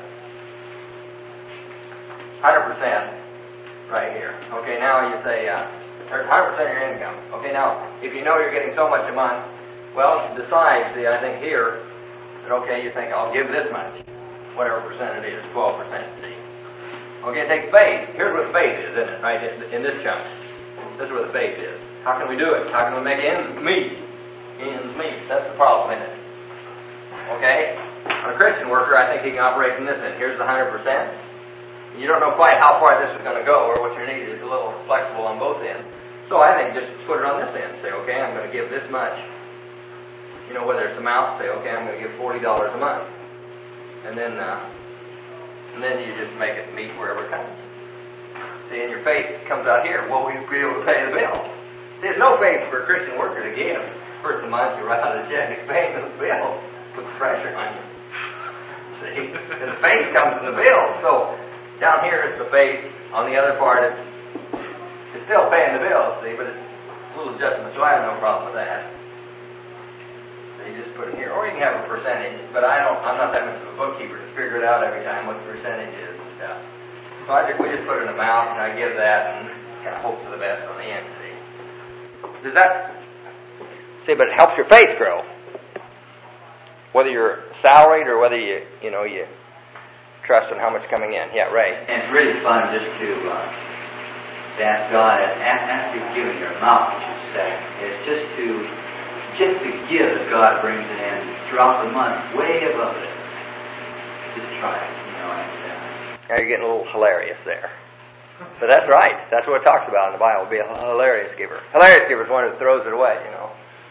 one hundred percent, right here. Okay, now you say uh, there's one hundred percent of your income. Okay, now if you know you're getting so much a month, well, decide. See, I think here that okay, you think I'll give this much, whatever percent it is, twelve percent. See. Okay, take faith. Here's what faith is, isn't it? Right in this chunk. This is where the faith is. How can we do it? How can we make ends meet? Ends meet. That's the problem, isn't it? Okay? On a Christian worker, I think he can operate from this end. Here's the one hundred percent. You don't know quite how far this is going to go or what your need is. It's a little flexible on both ends. So I think just put it on this end. Say, okay, I'm going to give this much. You know, whether it's a amount, say, okay, I'm going to give forty dollars a month. And then, uh, and then you just make it meet wherever it comes. See, and your faith comes out here. Will we be able to pay the bill? There's no faith for a Christian worker to give. First of the month, you write out a check, it's paying the bill. Puts pressure on you. See? And the faith comes in the bill. So, down here is the faith. On the other part, it's, it's still paying the bill, see, but it's a little adjustment. So I have no problem with that. So you just put it here. Or you can have a percentage, but I don't, I'm not that much of a bookkeeper to figure it out every time what the percentage is and stuff. So I just, we just put an amount, and I give that, and kind of hope for the best on the end, see. Does that, see, but it helps your faith grow. Whether you're salaried or whether you, you know, you trust in how much coming in. Yeah, Ray. And it's really fun just to, uh, to ask God, after you've given your amount, I should say, is just to just the gift God brings in throughout the month, way above it. Just try it, you know. And, uh, now you're getting a little hilarious there. But that's right. That's what it talks about in the Bible. Be a hilarious giver. Hilarious giver is one who throws it away, you know.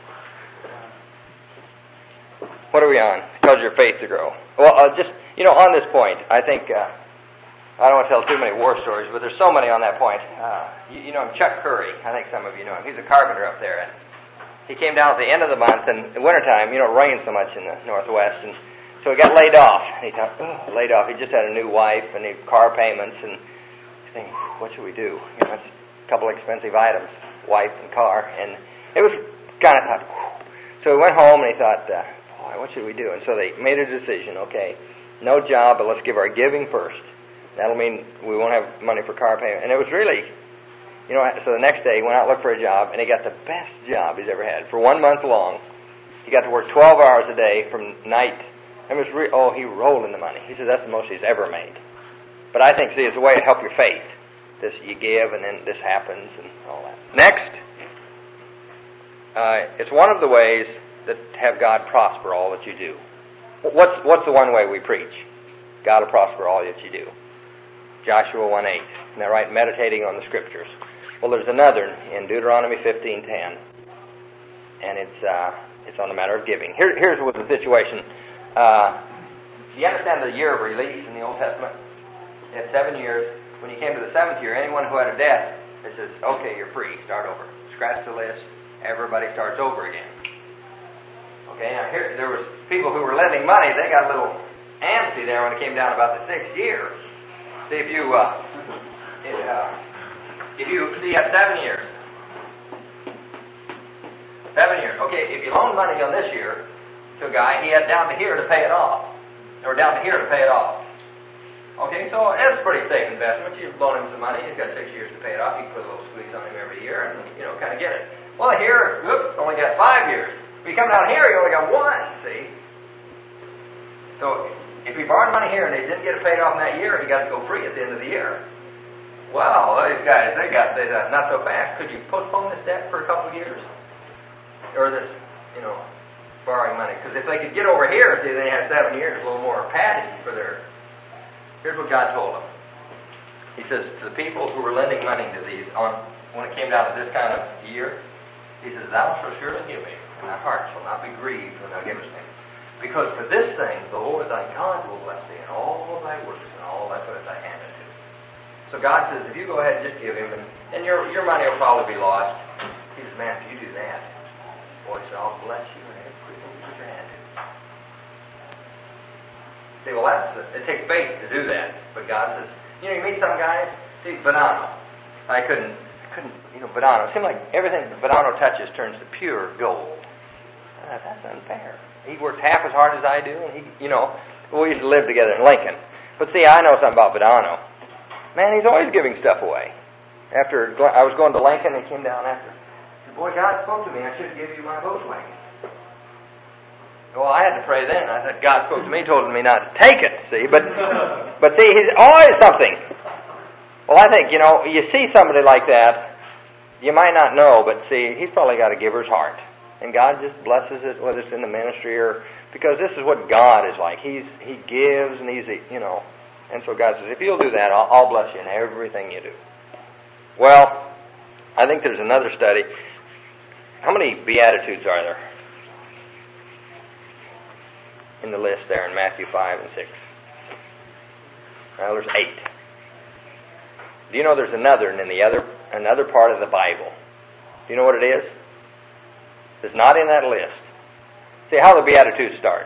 What are we on? Cause your faith to grow. Well, uh, just, you know, on this point, I think, uh, I don't want to tell too many war stories, but there's so many on that point. Uh, you, you know him, Chuck Curry. I think some of you know him. He's a carpenter up there. And he came down at the end of the month, and in wintertime, you know, it rains so much in the Northwest, and so he got laid off. He thought, oh, laid off. He just had a new wife and he car payments, and he's thinking, what should we do? You know, it's a couple expensive items, wife and car, and it was kind of thought, whew. So he went home and he thought, uh, boy, what should we do? And so they made a decision, okay, no job, but let's give our giving first. That'll mean we won't have money for car payment. And it was really, you know, so the next day he went out and looked for a job, and he got the best job he's ever had. For one month long, he got to work twelve hours a day from night. It was re- oh, he rolled in the money. He said that's the most he's ever made. But I think, see, it's a way to help your faith. This, you give, and then this happens, and all that. Next, uh, it's one of the ways that have God prosper all that you do. What's what's the one way we preach? God will prosper all that you do. Joshua one eight. Isn't that right? Meditating on the Scriptures. Well, there's another in Deuteronomy fifteen ten, and it's uh, it's on the matter of giving. Here, here's what the situation. Uh, do you understand the year of release in the Old Testament? It had seven years. When you came to the seventh year, anyone who had a debt, it says, okay, you're free. Start over. Scratch the list. Everybody starts over again. Okay, now here, there was people who were lending money. They got a little antsy there when it came down about the sixth year. See, if you, uh, if, uh, if you, see, you have seven years. Seven years. Okay, if you loan money on this year to a guy, he had down to here to pay it off. Or down to here to pay it off. Okay, so it's a pretty safe investment. You loan him some money, he's got six years to pay it off. You can put a little squeeze on him every year and, you know, kind of get it. Well, here, whoops, only got five years. If you come down here, you only got one, see? So, if he borrowed money here and they didn't get it paid off in that year, he got to go free at the end of the year. Well, these guys, they got, they got not so fast. Could you postpone this debt for a couple of years? Or this, you know, borrowing money? Because if they could get over here, see, they had seven years, a little more padding for their... Here's what God told them. He says, to the people who were lending money to these, on when it came down to this kind of year, he says, thou shalt surely give me, and thy heart shall not be grieved when thou givest me. Because for this thing, the Lord thy God will bless thee in all thy works and all thy put thy hand into. So God says, if you go ahead and just give him, and, and your your money will probably be lost. He says, man, if you do that, boy, he said, I'll bless you in everything you put your hand to. See, well, that's, it takes faith to do that. But God says, you know, you meet some guys, see, Bonanno. I couldn't, I couldn't, you know, Bonanno. It seemed like everything Bonanno touches turns to pure gold. Uh, that's unfair. He works half as hard as I do, and he, you know, we used to live together in Lincoln. But see, I know something about Bonanno. Man, he's always giving stuff away. After I was going to Lincoln, he came down after. He said, boy, God spoke to me. I should give you my Volkswagen. Well, I had to pray then. I said, God spoke to me, told me not to take it, see. But, but see, he's always something. Well, I think, you know, you see somebody like that, you might not know, but see, he's probably got a giver's heart. And God just blesses it, whether it's in the ministry or, because this is what God is like. He's, he gives and he's, you know, and so God says, if you'll do that, I'll, I'll bless you in everything you do. Well, I think there's another study. How many Beatitudes are there? In the list there in Matthew five and six. Well, there's eight. Do you know there's another in the other another part of the Bible? Do you know what it is? It's not in that list. See how the Beatitudes start.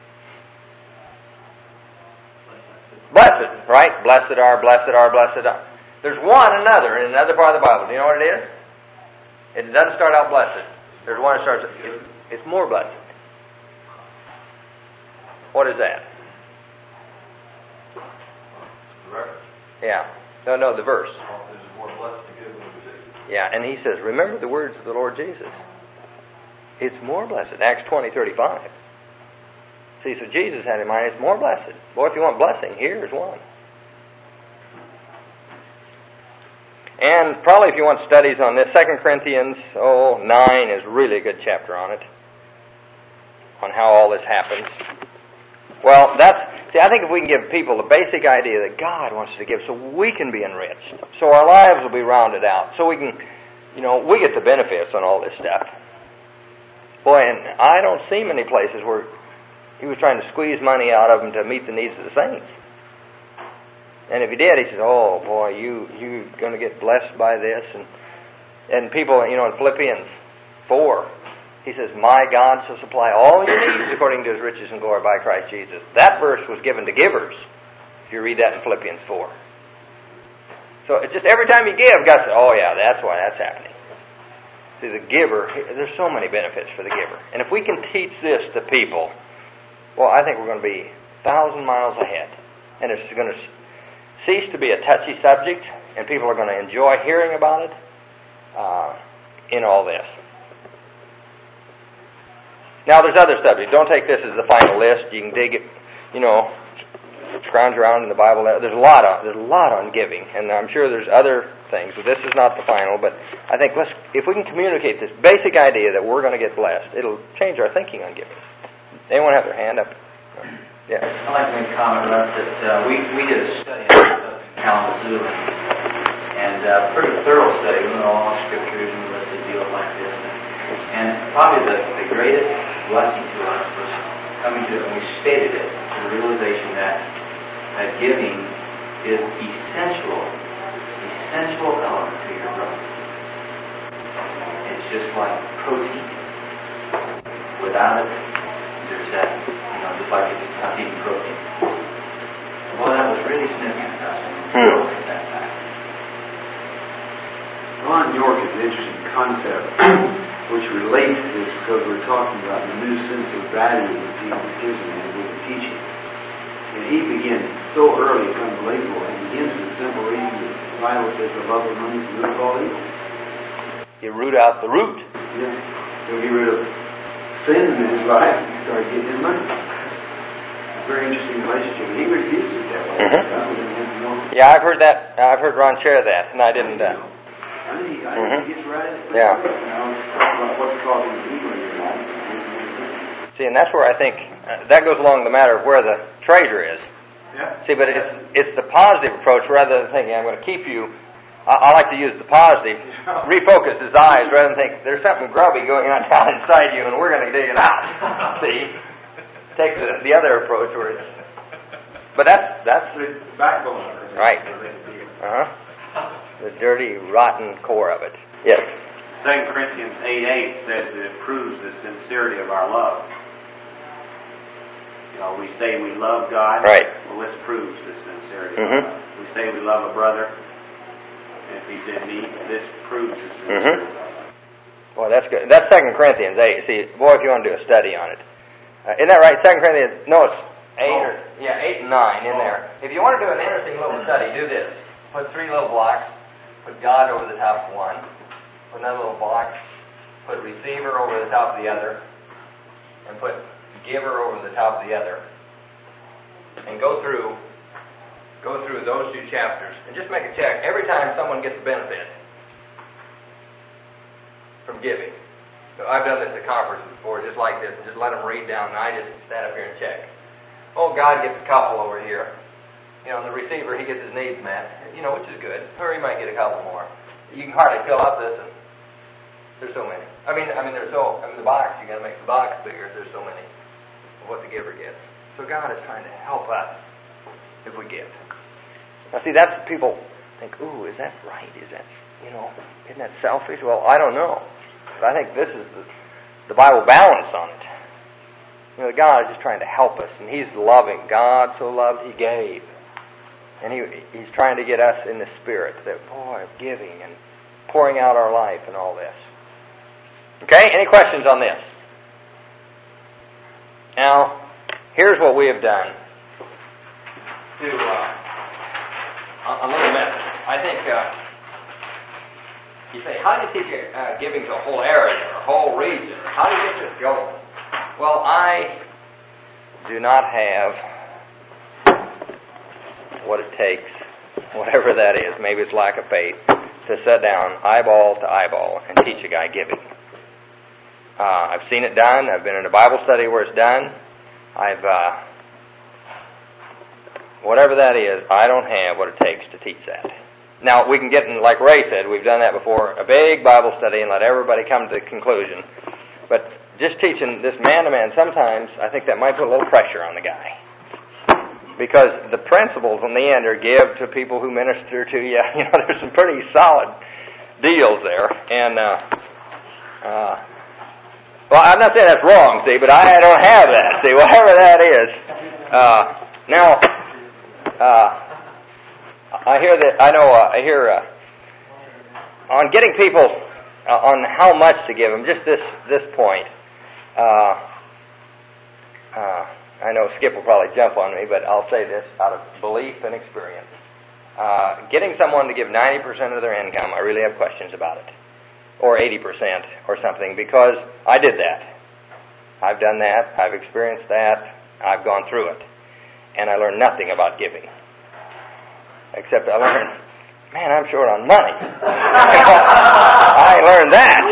Blessed, right? Blessed are, blessed are, blessed are. There's one another in another part of the Bible. Do you know what it is? It doesn't start out blessed. There's one that starts, it's, it's more blessed. What is that? The reference. Yeah. No, no, the verse. There's more blessed to give than to receive. Yeah, and he says, remember the words of the Lord Jesus. It's more blessed. Acts twenty thirty-five. See, so Jesus had in mind, it's more blessed. Boy, if you want blessing, here's one. And probably if you want studies on this, Second Corinthians oh, nine is really a good chapter on it. on how all this happens. Well, that's, see, I think if we can give people the basic idea that God wants to give so we can be enriched, so our lives will be rounded out, so we can, you know, we get the benefits on all this stuff. Boy, and I don't see many places where he was trying to squeeze money out of them to meet the needs of the saints. And if he did, he says, oh, boy, you, you're going to get blessed by this. And, and people, you know, in Philippians four, he says, my God shall supply all your needs according to his riches and glory by Christ Jesus. That verse was given to givers, if you read that in Philippians four. So it's just every time you give, God says, oh yeah, that's why that's happening. See, the giver, there's so many benefits for the giver. And if we can teach this to people, well, I think we're going to be a thousand miles ahead. And it's going to cease to be a touchy subject, and people are going to enjoy hearing about it uh, in all this. Now, there's other subjects. Don't take this as the final list. You can dig it, you know, scrounge around in the Bible. There's a lot on, there's a lot on giving, and I'm sure there's other things. But this is not the final. But I think let's, if we can communicate this basic idea that we're going to get blessed, it'll change our thinking on giving. Anyone have their hand up? Yeah. I'd like to make a comment, Russ, that uh, we, we did a study on Kalamazoo, and a uh, pretty thorough study. We went all scriptures and we listed deals like this. And probably the, the greatest blessing to us was coming to, and we stated it, the realization that, that giving is essential, essential element to your growth. It's just like protein. Without it, there's that, you know, just like if it's not eating protein. Well, that was really significant to us when we looked at that fact. Ron York is an interesting concept which relates to this because we're talking about the new sense of value that Jesus gives man with the teaching. And he begins so early, it's unbelievable. He begins with a simple reason that the Bible says the love of money is the root of all evil. You root out the root. Yeah. So he rid of sin in his life and started getting his money. A very interesting relationship. And he refused it that way. Mm-hmm. God didn't have to know. Yeah, I've heard that. I've heard Ron share that, and I didn't. Uh, I think he, I mm-hmm. think he gets right at it. Yeah. Now, about what's causing evil in your life. See, and that's where I think uh, that goes along the matter of where the treasure is. Yeah. See, but it's it's the positive approach rather than thinking I'm going to keep you. I, I like to use the positive, refocus his eyes rather than think there's something grubby going on down inside you and we're going to dig it out. See, take the the other approach where it's. But that's that's The backbone of it. right. Uh huh. The dirty, rotten core of it. Yes. Second Corinthians eight eight says that it proves the sincerity of our love. You know, we say we love God. Right. Well, this proves the sincerity Mm-hmm. of love. We say we love a brother. And if he's in need, this proves the sincerity Mm-hmm. of love. Boy, that's good. That's Second Corinthians eight. See, boy, if you want to do a study on it. Uh, isn't that right? Second Corinthians, no, it's eight or, yeah, eight and nine in there. If you want to do an interesting little study, do this. Put three little blocks. Put God over the top of one. Put another little box. Put receiver over the top of the other. And put giver over the top of the other. And go through go through those two chapters. And just make a check every time someone gets a benefit from giving. So I've done this at conferences before, just like this, and just let them read down, and I just stand up here and check. Oh, God gets a couple over here. You know, and the receiver, he gets his needs met, you know, which is good. Or he might get a couple more. You can hardly fill out this, and there's so many. I mean, I mean, there's so, I mean, the box, you got to make the box bigger. There's so many of what the giver gets. So God is trying to help us if we give. Now, see, that's people think, ooh, is that right? Is that, you know, isn't that selfish? Well, I don't know. But I think this is the, the Bible balance on it. You know, God is just trying to help us, and He's loving. God so loved, He gave. And he, He's trying to get us in the spirit, that, boy, of giving and pouring out our life and all this. Okay, any questions on this? Now, here's what we have done to uh, a little method. I think uh, you say, how do you teach uh, giving to a whole area or a whole region? How do you get this going? Well, I do not have what it takes, whatever that is, maybe it's lack of faith, to sit down eyeball to eyeball and teach a guy giving. Uh, I've seen it done. I've been in a Bible study where it's done. I've, uh, whatever that is, I don't have what it takes to teach that. Now, we can get in, like Ray said, we've done that before, a big Bible study and let everybody come to the conclusion. But just teaching this man-to-man, sometimes I think that might put a little pressure on the guy. Because the principles in the end are give to people who minister to you. You know, there's some pretty solid deals there. And, uh, uh, well, I'm not saying that's wrong, see, but I don't have that, see, whatever that is. Uh, now, uh, I hear that, I know, uh, I hear, uh, on getting people, uh, on how much to give them, just this, this point, uh, uh, I know Skip will probably jump on me, but I'll say this out of belief and experience. Uh, getting someone to give ninety percent of their income, I really have questions about it. Or eighty percent or something, because I did that. I've done that. I've experienced that. I've gone through it. And I learned nothing about giving. Except I learned, man, I'm short on money. I learned that.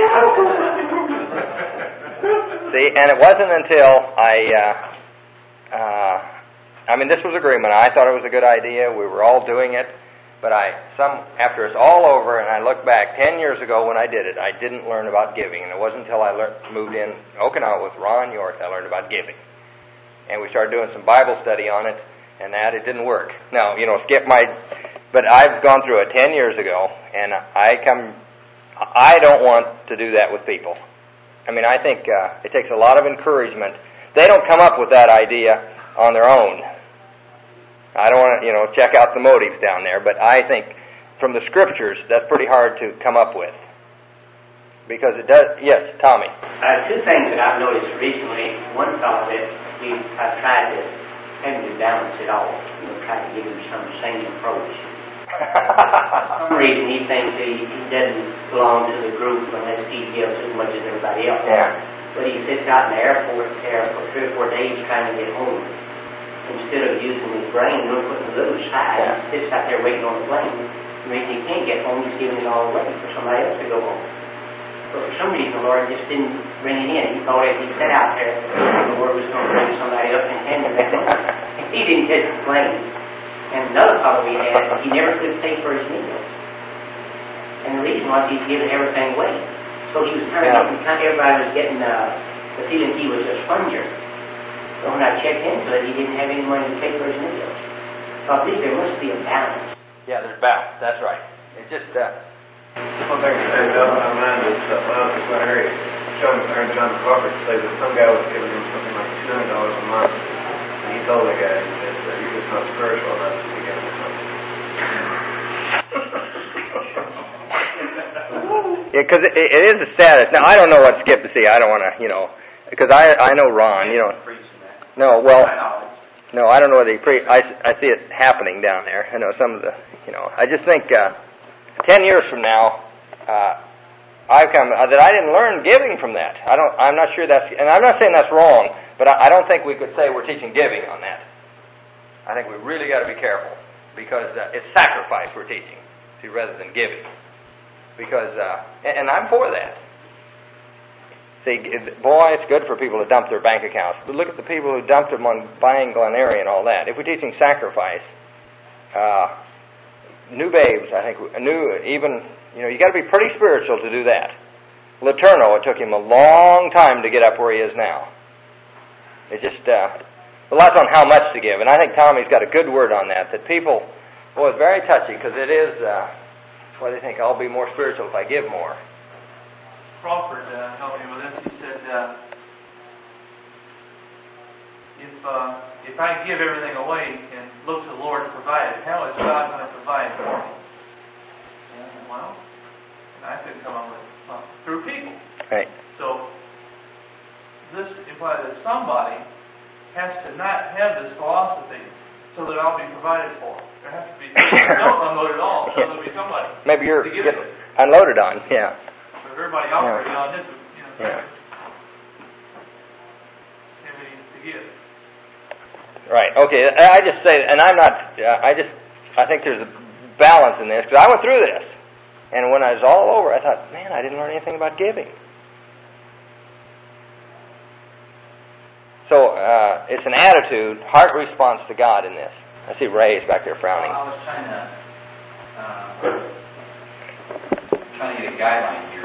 See, and it wasn't until I... Uh, Uh, I mean, this was agreement. I thought it was a good idea. We were all doing it. But I, some after it's all over, and I look back ten years ago when I did it, I didn't learn about giving. And it wasn't until I learned, moved in Okinawa with Ron York I learned about giving. And we started doing some Bible study on it, and that, it didn't work. Now, you know, Skip might, but I've gone through it ten years ago, and I come, I don't want to do that with people. I mean, I think uh, it takes a lot of encouragement. They don't come up with that idea on their own. I don't want to, you know, check out the motives down there, but I think from the Scriptures, that's pretty hard to come up with. Because it does, yes, Tommy. Uh, two things that I've noticed recently. One fellow that we, I've tried to have him to balance it all, you know, try to give him some sane approach. For some reason he thinks he, he doesn't belong to the group unless he gives as much as everybody else. Yeah. But he sits out in the airport there for three or four days trying to get home. Instead of using his brain, you know, putting a little aside, yeah. He sits out there waiting on the plane. The reason he can't get home, he's giving it all away for somebody else to go home. But for some reason, the Lord just didn't bring it in. He thought if he sat out there, the Lord was going to bring somebody up and hand him that money. He didn't catch the plane. And another fellow we had, he never could pay for his meals. And the reason was he's giving everything away. So he was kind of getting, kind of, everybody was getting uh, the feeling he was a sponger. So when I checked into it, he didn't have any money to pay for his meals. So I believe there must be a balance. Yeah, there's balance. That's right. It's just, uh... One thing that stands out in my mind is, uh, when I was in Glen Area, John, Aaron John Crawford said that some guy was giving him something like two hundred dollars a month. And he told the guy, he said, uh, you're just not spiritual enough to be giving him something. Yeah, because it, it is a status. Now, I don't know what Skip to see. I don't want to, you know, because I I know Ron, you know. No, well, no, I don't know whether he pre. I, I see it happening down there. I know some of the, you know. I just think uh, ten years from now, uh, I've come uh, that I didn't learn giving from that. I don't. I'm not sure that's, and I'm not saying that's wrong, but I, I don't think we could say we're teaching giving on that. I think we really got to be careful because uh, it's sacrifice we're teaching, see, rather than giving. Because, uh, and I'm for that. See, boy, it's good for people to dump their bank accounts. But look at the people who dumped them on buying Glen Area and all that. If we're teaching sacrifice, uh, new babes, I think, new, even, you know, you got to be pretty spiritual to do that. Letourneau, it took him a long time to get up where he is now. It just, uh, well, that's on how much to give. And I think Tommy's got a good word on that, that people, boy, it's very touchy because it is, uh, why they think I'll be more spiritual if I give more. Crawford uh, helped me with this. He said, uh, if uh, if I give everything away and look to the Lord to provide, how is God going to provide for me? And, well, and I could come up with well, through people. Right. So this implies that somebody has to not have this philosophy so that I'll be provided for. There has to be, don't unload it all, so there'll be somebody. Maybe you're to give get it. unloaded on, yeah. So everybody operating yeah. on this, you know, yeah. everything to give. Right, okay, I just say, and I'm not, uh, I just, I think there's a balance in this, because I went through this, and when I was all over, I thought, man, I didn't learn anything about giving. uh, it's an attitude, heart response to God in this. I see Ray's back there frowning. Well, I was trying to uh, trying to get a guideline here.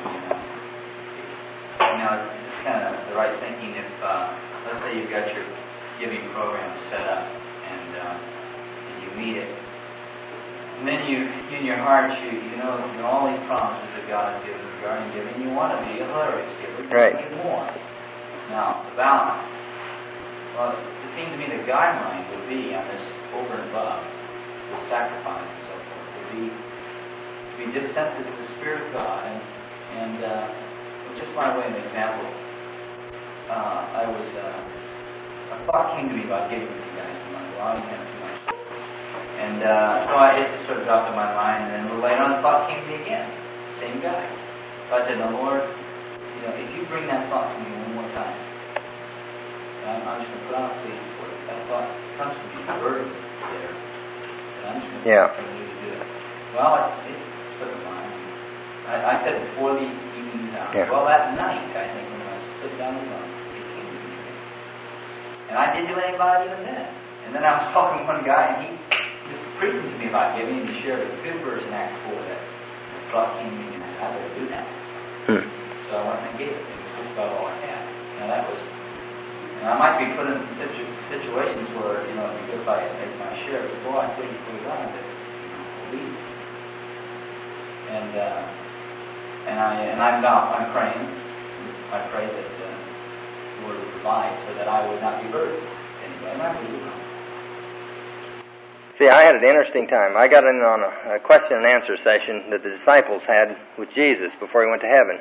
You know, it's kind of the right thinking. If uh, let's say you've got your giving program set up and, uh, and you meet it, and then you, in your heart, you you know, you know all these promises that God has given regarding giving. You want to be a hilarious giver. You right. want to give more. Now, the balance. Well, it seems to me the guideline would be on this over and above, the sacrifice and so forth, would be to be just sensitive to the Spirit of God. And, and uh, just by way of an example, uh, I was, uh, a thought came to me about giving to you guys some money. Well, I didn't have too much. And uh, so I, it just sort of dropped in my mind, and then a little later on, the thought came to me again. Same guy. So I said, no, Lord, you know, if you bring that thought to me one more time, I'm, I'm just going to put on a plea for it. That thought comes to me, the burden there. And I'm just going to yeah. continue to do it. Well, it, it slipped my mind. I, I said before the evening's out. Yeah. Well, that night, I think, when I slipped down the phone, it came to me. And I didn't do anybody even then. And then I was talking to one guy, and he was preaching to me about giving, and he shared a good verse in Acts four that thought came to me, and I better do that. Hmm. So I went and gave it. It was just about all I had. Now that was, and I might be put in situ- situations where, you know, it'd be good if I make my share, but boy, I couldn't put it on that, you know, believe. And, uh, and I, and I'm now, I'm praying, I pray that uh, the Lord would provide so that I would not be burdened anyway, and I believe it. See, I had an interesting time. I got in on a, a question and answer session that the disciples had with Jesus before he went to heaven.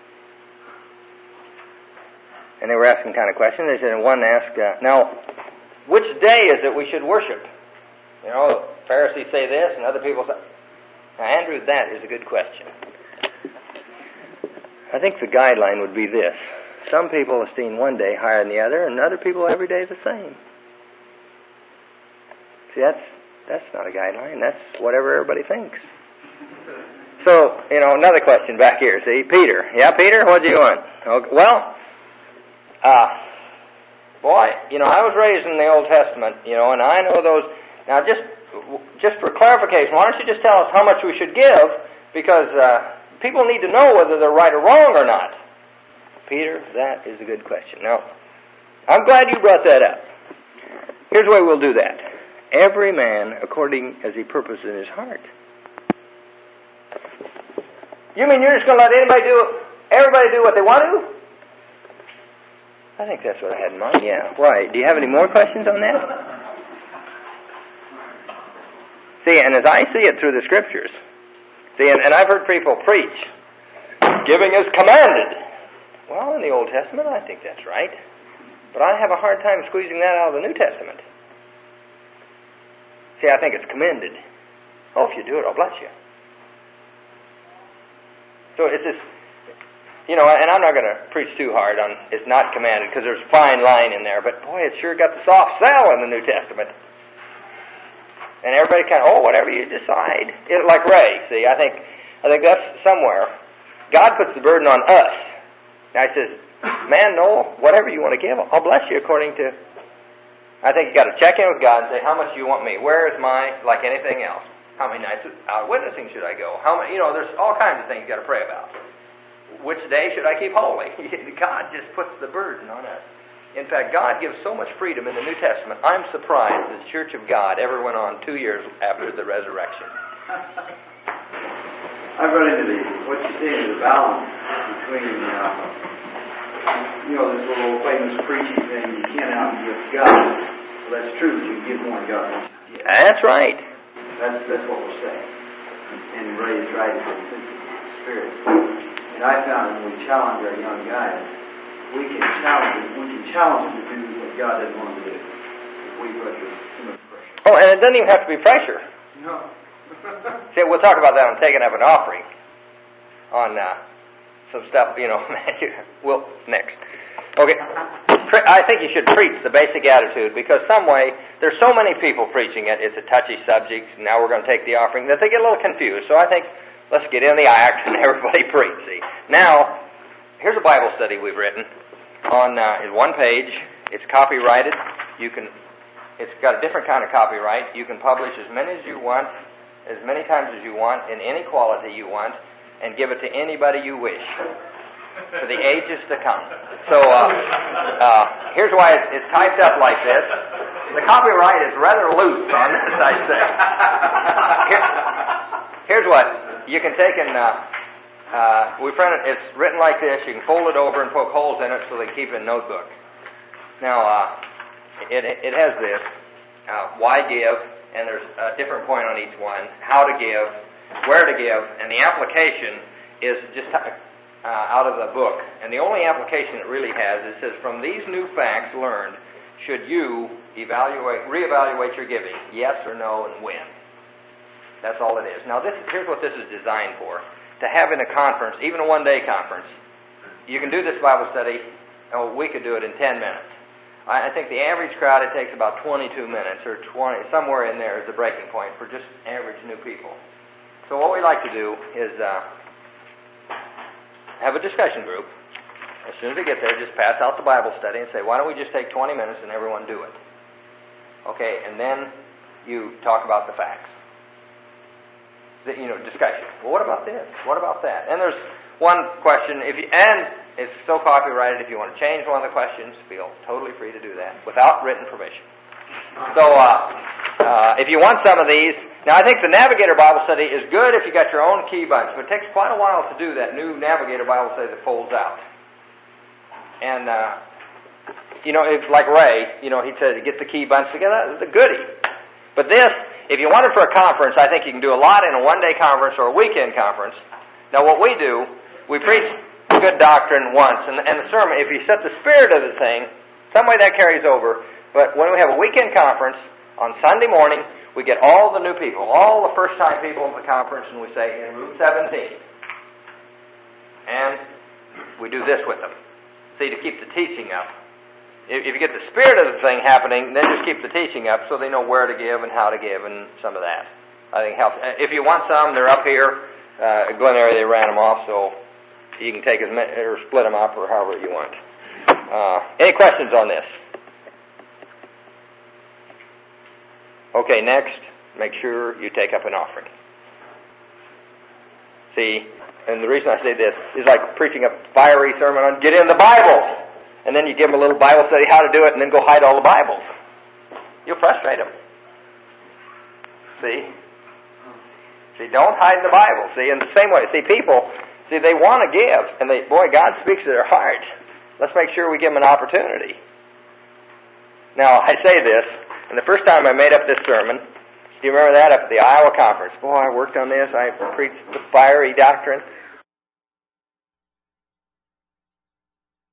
And they were asking kind of questions. They said, and one asked, uh, now, which day is it we should worship? You know, Pharisees say this, and other people say... Now, Andrew, that is a good question. I think the guideline would be this. Some people esteem one day higher than the other, and other people every day is the same. See, that's that's not a guideline. That's whatever everybody thinks. So, you know, another question back here. See, Peter. Yeah, Peter, what do you want? Okay, well, uh, boy, you know, I was raised in the Old Testament, you know, and I know those. Now, just just for clarification, why don't you just tell us how much we should give? Because uh, people need to know whether they're right or wrong or not. Peter, that is a good question. Now, I'm glad you brought that up. Here's the way we'll do that. Every man according as he purposes in his heart. You mean you're just going to let anybody do, everybody do what they want to? I think that's what I had in mind, yeah. Why? Do you have any more questions on that? See, and as I see it through the Scriptures, see, and, and I've heard people preach, giving is commanded. Well, in the Old Testament, I think that's right. But I have a hard time squeezing that out of the New Testament. See, I think it's commended. Oh, if you do it, I'll bless you. So it's this, you know, and I'm not going to preach too hard on it's not commanded, because there's a fine line in there, but boy, it's sure got the soft sell in the New Testament. And everybody kind of, oh, whatever you decide. It, like Ray, see, I think, I think that's somewhere. God puts the burden on us. Now he says, man, no, whatever you want to give, I'll bless you according to... I think you've got to check in with God and say, how much do you want me? Where is my, like anything else? How many nights out witnessing should I go? How many, you know, there's all kinds of things you've got to pray about. Which day should I keep holy? God just puts the burden on us. In fact, God gives so much freedom in the New Testament, I'm surprised the Church of God ever went on two years after the resurrection. I've run into the, what you say is the balance between, uh, you know, this little famous preaching thing, you can't outgive God. Well, that's true, you give more than God. Yeah. That's right. That's that's what we're saying. And Ray's right in the Spirit. And I found when we challenge our young guys, we can challenge them, we can challenge them to do what God doesn't want them to do. If we put too much pressure. Oh, and it doesn't even have to be pressure. No. See, we'll talk about that on taking up an offering. On uh, some stuff, you know, we'll, next. Okay. I think you should preach the basic attitude, because some way, there's so many people preaching it, it's a touchy subject, and now we're going to take the offering, that they get a little confused. So I think, let's get in the act and everybody preach. See. Now, here's a Bible study we've written on uh, one page, It's copyrighted. You can. It's got a different kind of copyright. You can publish as many as you want, as many times as you want, in any quality you want, and give it to anybody you wish for the ages to come. So uh, uh, here's why it's, it's typed up like this. The copyright is rather loose on this, I'd say. Here, here's what you can take and uh, uh, we print it. It's written like this. You can fold it over and poke holes in it so they can keep it in a notebook. Now. Uh, It, it has this, uh, why give, and there's a different point on each one, how to give, where to give, and the application is just uh, out of the book. And the only application it really has, it says, from these new facts learned, should you evaluate, reevaluate your giving, yes or no, and when. That's all it is. Now, this, here's what this is designed for. To have in a conference, even a one-day conference, you can do this Bible study, oh, we could do it in ten minutes. I think the average crowd, it takes about twenty-two minutes or twenty, somewhere in there is the breaking point for just average new people. So what we like to do is uh, have a discussion group. As soon as they get there, just pass out the Bible study and say, why don't we just take twenty minutes and everyone do it? Okay, and then you talk about the facts. The, you know, discussion. Well, what about this? What about that? And there's one question, if you, and it's so copyrighted, if you want to change one of the questions, feel totally free to do that without written permission. So, uh, uh, if you want some of these, now I think the Navigator Bible Study is good if you got your own key bunch, but it takes quite a while to do that new Navigator Bible Study that folds out. And, uh, you know, if like Ray, you know, he said, get the key bunch together, that's a goodie. But this, if you want it for a conference, I think you can do a lot in a one-day conference or a weekend conference. Now, what we do, we preach good doctrine once, and, and the sermon, if you set the spirit of the thing, some way that carries over. But when we have a weekend conference, on Sunday morning, we get all the new people, all the first-time people in the conference, and we say, in room seventeen. And we do this with them. See, to keep the teaching up. If, if you get the spirit of the thing happening, then just keep the teaching up so they know where to give and how to give and some of that. I think helps. If you want some, they're up here. Uh, Glen area, they ran them off, so you can take as many, or split them up, or however you want. Uh, any questions on this? Okay, next, make sure you take up an offering. See, and the reason I say this is like preaching a fiery sermon on get in the Bible, and then you give them a little Bible study how to do it, and then go hide all the Bibles. You'll frustrate them. See? See, don't hide the Bible. See, in the same way, see, people, see, they want to give, and they, boy, God speaks to their heart. Let's make sure we give them an opportunity. Now, I say this, and the first time I made up this sermon, do you remember that up at the Iowa conference? Boy, I worked on this. I preached the fiery doctrine.